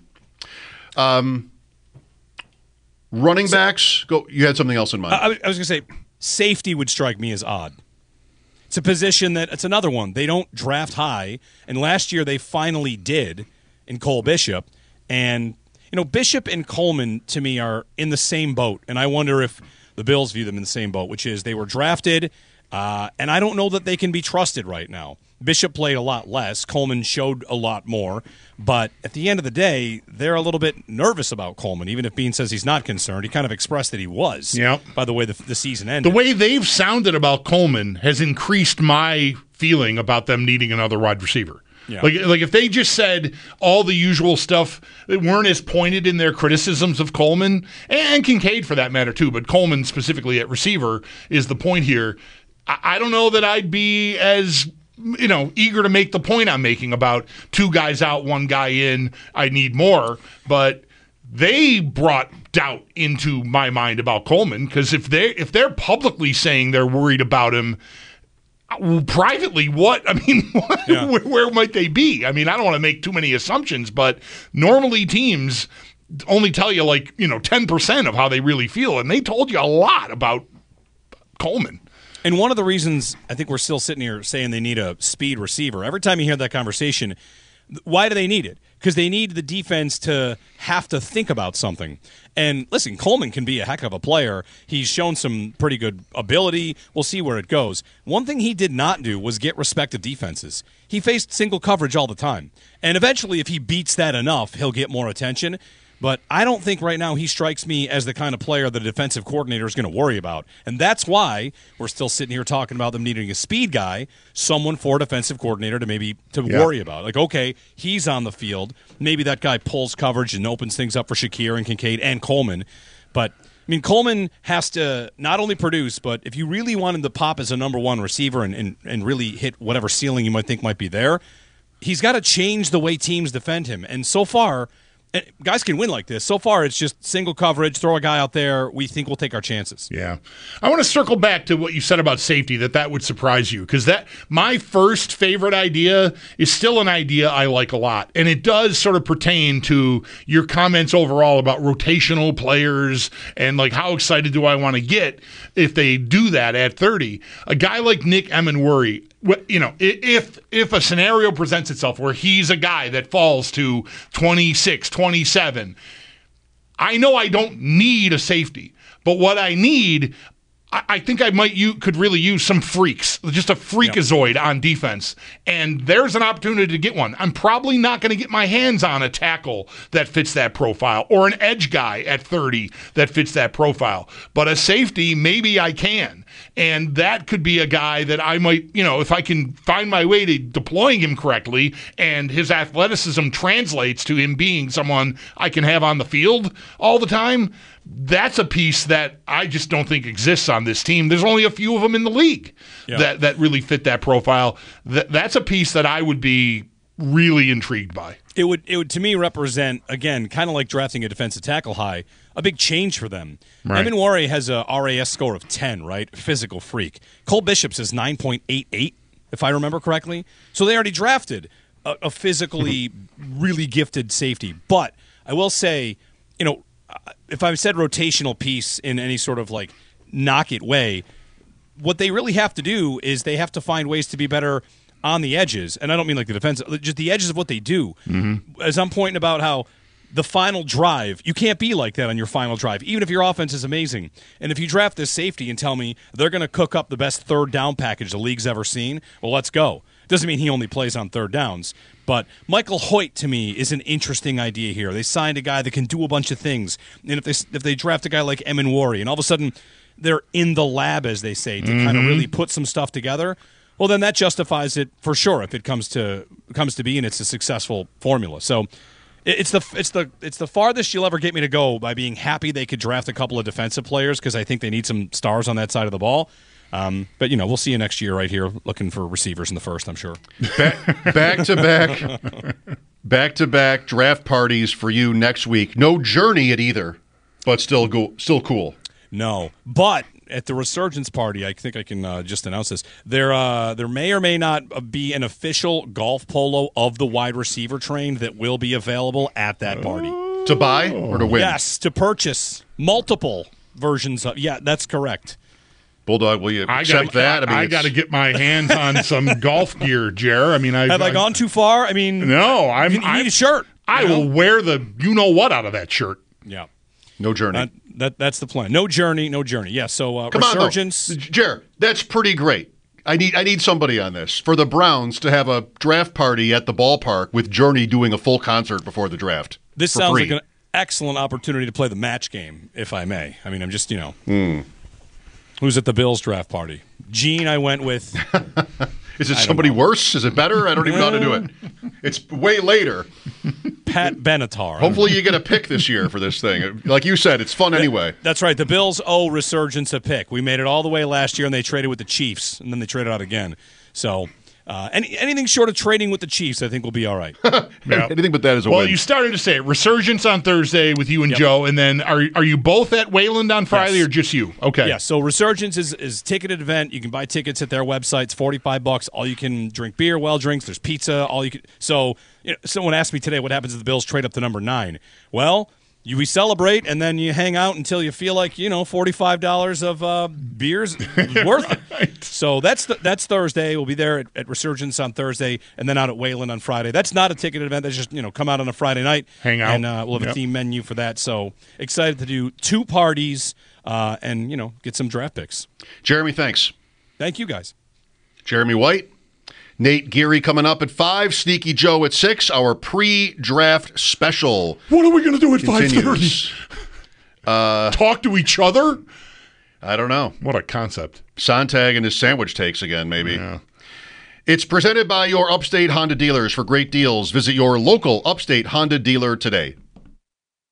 Um, running backs, go. You had something else in mind. I, I was going to say safety would strike me as odd. It's a position that it's another one. They don't draft high, and last year they finally did in Cole Bishop. And, you know, Bishop and Coleman, to me, are in the same boat. And I wonder if the Bills view them in the same boat, which is they were drafted, uh, and I don't know that they can be trusted right now. Bishop played a lot less. Coleman showed a lot more. But at the end of the day, they're a little bit nervous about Coleman, even if Bean says he's not concerned. He kind of expressed that he was, yep. by the way the, the season ended. The way they've sounded about Coleman has increased my feeling about them needing another wide receiver. Yeah. Like, like if they just said all the usual stuff that weren't as pointed in their criticisms of Coleman, and Kincaid for that matter too, but Coleman specifically at receiver is the point here. I, I don't know that I'd be as, you know, eager to make the point I'm making about two guys out, one guy in, I need more, but they brought doubt into my mind about Coleman, because if they if they're publicly saying they're worried about him, privately, what I mean, yeah. where, where might they be? I mean, I don't want to make too many assumptions, but normally teams only tell you like, you know, ten percent of how they really feel, and they told you a lot about Coleman. And one of the reasons I think we're still sitting here saying they need a speed receiver, every time you hear that conversation, why do they need it? Because they need the defense to have to think about something. And listen, Coleman can be a heck of a player. He's shown some pretty good ability. We'll see where it goes. One thing he did not do was get respect of defenses. He faced single coverage all the time. And eventually, if he beats that enough, he'll get more attention. But I don't think right now he strikes me as the kind of player the defensive coordinator is going to worry about. And that's why we're still sitting here talking about them needing a speed guy, someone for a defensive coordinator to maybe to yeah. worry about. Like, okay, he's on the field. Maybe that guy pulls coverage and opens things up for Shakir and Kincaid and Coleman. But, I mean, Coleman has to not only produce, but if you really want him to pop as a number one receiver and, and, and really hit whatever ceiling you might think might be there, he's got to change the way teams defend him. And so far, and guys can win like this. So far, it's just single coverage, throw a guy out there. We think we'll take our chances. Yeah. I want to circle back to what you said about safety, that that would surprise you, because that my first favorite idea is still an idea I like a lot, and it does sort of pertain to your comments overall about rotational players and like how excited do I want to get if they do that at thirty. A guy like Nick Emenworry, you know, if if a scenario presents itself where he's a guy that falls to twenty-six, twenty-seven, I know I don't need a safety, but what I need, I, I think I might you could really use some freaks, just a freakazoid yep. on defense, and there's an opportunity to get one. I'm probably not going to get my hands on a tackle that fits that profile or an edge guy at thirty that fits that profile, but a safety, maybe I can. And that could be a guy that I might, you know, if I can find my way to deploying him correctly and his athleticism translates to him being someone I can have on the field all the time, that's a piece that I just don't think exists on this team. There's only a few of them in the league yeah. that, that really fit that profile. That, that's a piece that I would be really intrigued by. It would, it would to me, represent, again, kind of like drafting a defensive tackle high, a big change for them. Right. Emenworry has a R A S score of ten, right? Physical freak. Cole Bishop's is nine point eight eight, if I remember correctly. So they already drafted a, a physically really gifted safety. But I will say, you know, if I said rotational piece in any sort of like knock it way, what they really have to do is they have to find ways to be better on the edges. And I don't mean like the defense, just the edges of what they do. Mm-hmm. As I'm pointing about how the final drive, you can't be like that on your final drive, even if your offense is amazing. And if you draft this safety and tell me they're going to cook up the best third down package the league's ever seen, well, let's go. Doesn't mean he only plays on third downs. But Michael Hoyt, to me, is an interesting idea here. They signed a guy that can do a bunch of things. And if they if they draft a guy like Emenworry, and all of a sudden they're in the lab, as they say, to mm-hmm. kind of really put some stuff together, well, then that justifies it for sure if it comes to comes to be and it's a successful formula. So it's the it's the it's the farthest you'll ever get me to go by being happy they could draft a couple of defensive players, because I think they need some stars on that side of the ball. Um, but, you know, we'll see you next year right here looking for receivers in the first, I'm sure. Back, back to back, back to back draft parties for you next week. No Journey at either, but still go, still cool. No, but at the Resurgence party, I think I can uh, just announce this. There, uh, there may or may not be an official golf polo of the wide receiver train that will be available at that party. To buy or to win? Yes, to purchase multiple versions of. Yeah, that's correct. Bulldog, will you accept I gotta, that? I, I, mean, I got to get my hands on some golf gear, Jer. I mean, I have I, I gone too far? I mean, no. I'm. You need I'm, a shirt. I You know? will wear the you know what out of that shirt. Yeah. No journey. That, that that's the plan. No journey, no journey. Yeah. So uh, Come resurgence. on, though. Jer, that's pretty great. I need I need somebody on this for the Browns to have a draft party at the ballpark with Journey doing a full concert before the draft. This for sounds free. like an excellent opportunity to play the match game, if I may. I mean, I'm just you know, Hmm. who's at the Bills draft party? Gene, I went with. Is it I don't somebody know. worse? Is it better? I don't even know how to do it. It's way later. Pat Benatar. Hopefully you get a pick this year for this thing. Like you said, it's fun anyway. That's right. The Bills owe Resurgence a pick. We made it all the way last year, and they traded with the Chiefs, and then they traded out again. So uh, any, anything short of trading with the Chiefs, I think will be all right. Yeah. Anything but that is a Well, win. you started to say it. Resurgence on Thursday with you and Joe, and then are are you both at Wayland on Friday Yes. or just you? Okay. Yeah, so Resurgence is is ticketed event. You can buy tickets at their website. It's forty-five bucks. All you can drink beer, well drinks. There's pizza. All you can. So you know, someone asked me today, what happens if the Bills trade up to number nine? Well, you we celebrate and then you hang out until you feel like you know forty-five dollars of uh, beers is worth it. Right. So that's the, that's Thursday. We'll be there at, at Resurgence on Thursday, and then out at Wayland on Friday. That's not a ticketed event. That's just you know come out on a Friday night, Hang out. and uh, we'll have Yep. a theme menu for that. So excited to do two parties uh, and you know get some draft picks. Jeremy, thanks. Thank you guys. Jeremy White, Nate Geary coming up at five, Sneaky Joe at six, our pre-draft special. What are we going to do at five thirty? continues. Uh, Talk to each other? I don't know. What a concept. Sontag and his sandwich takes again, maybe. Yeah. It's presented by your Upstate Honda dealers. For great deals, visit your local Upstate Honda dealer today.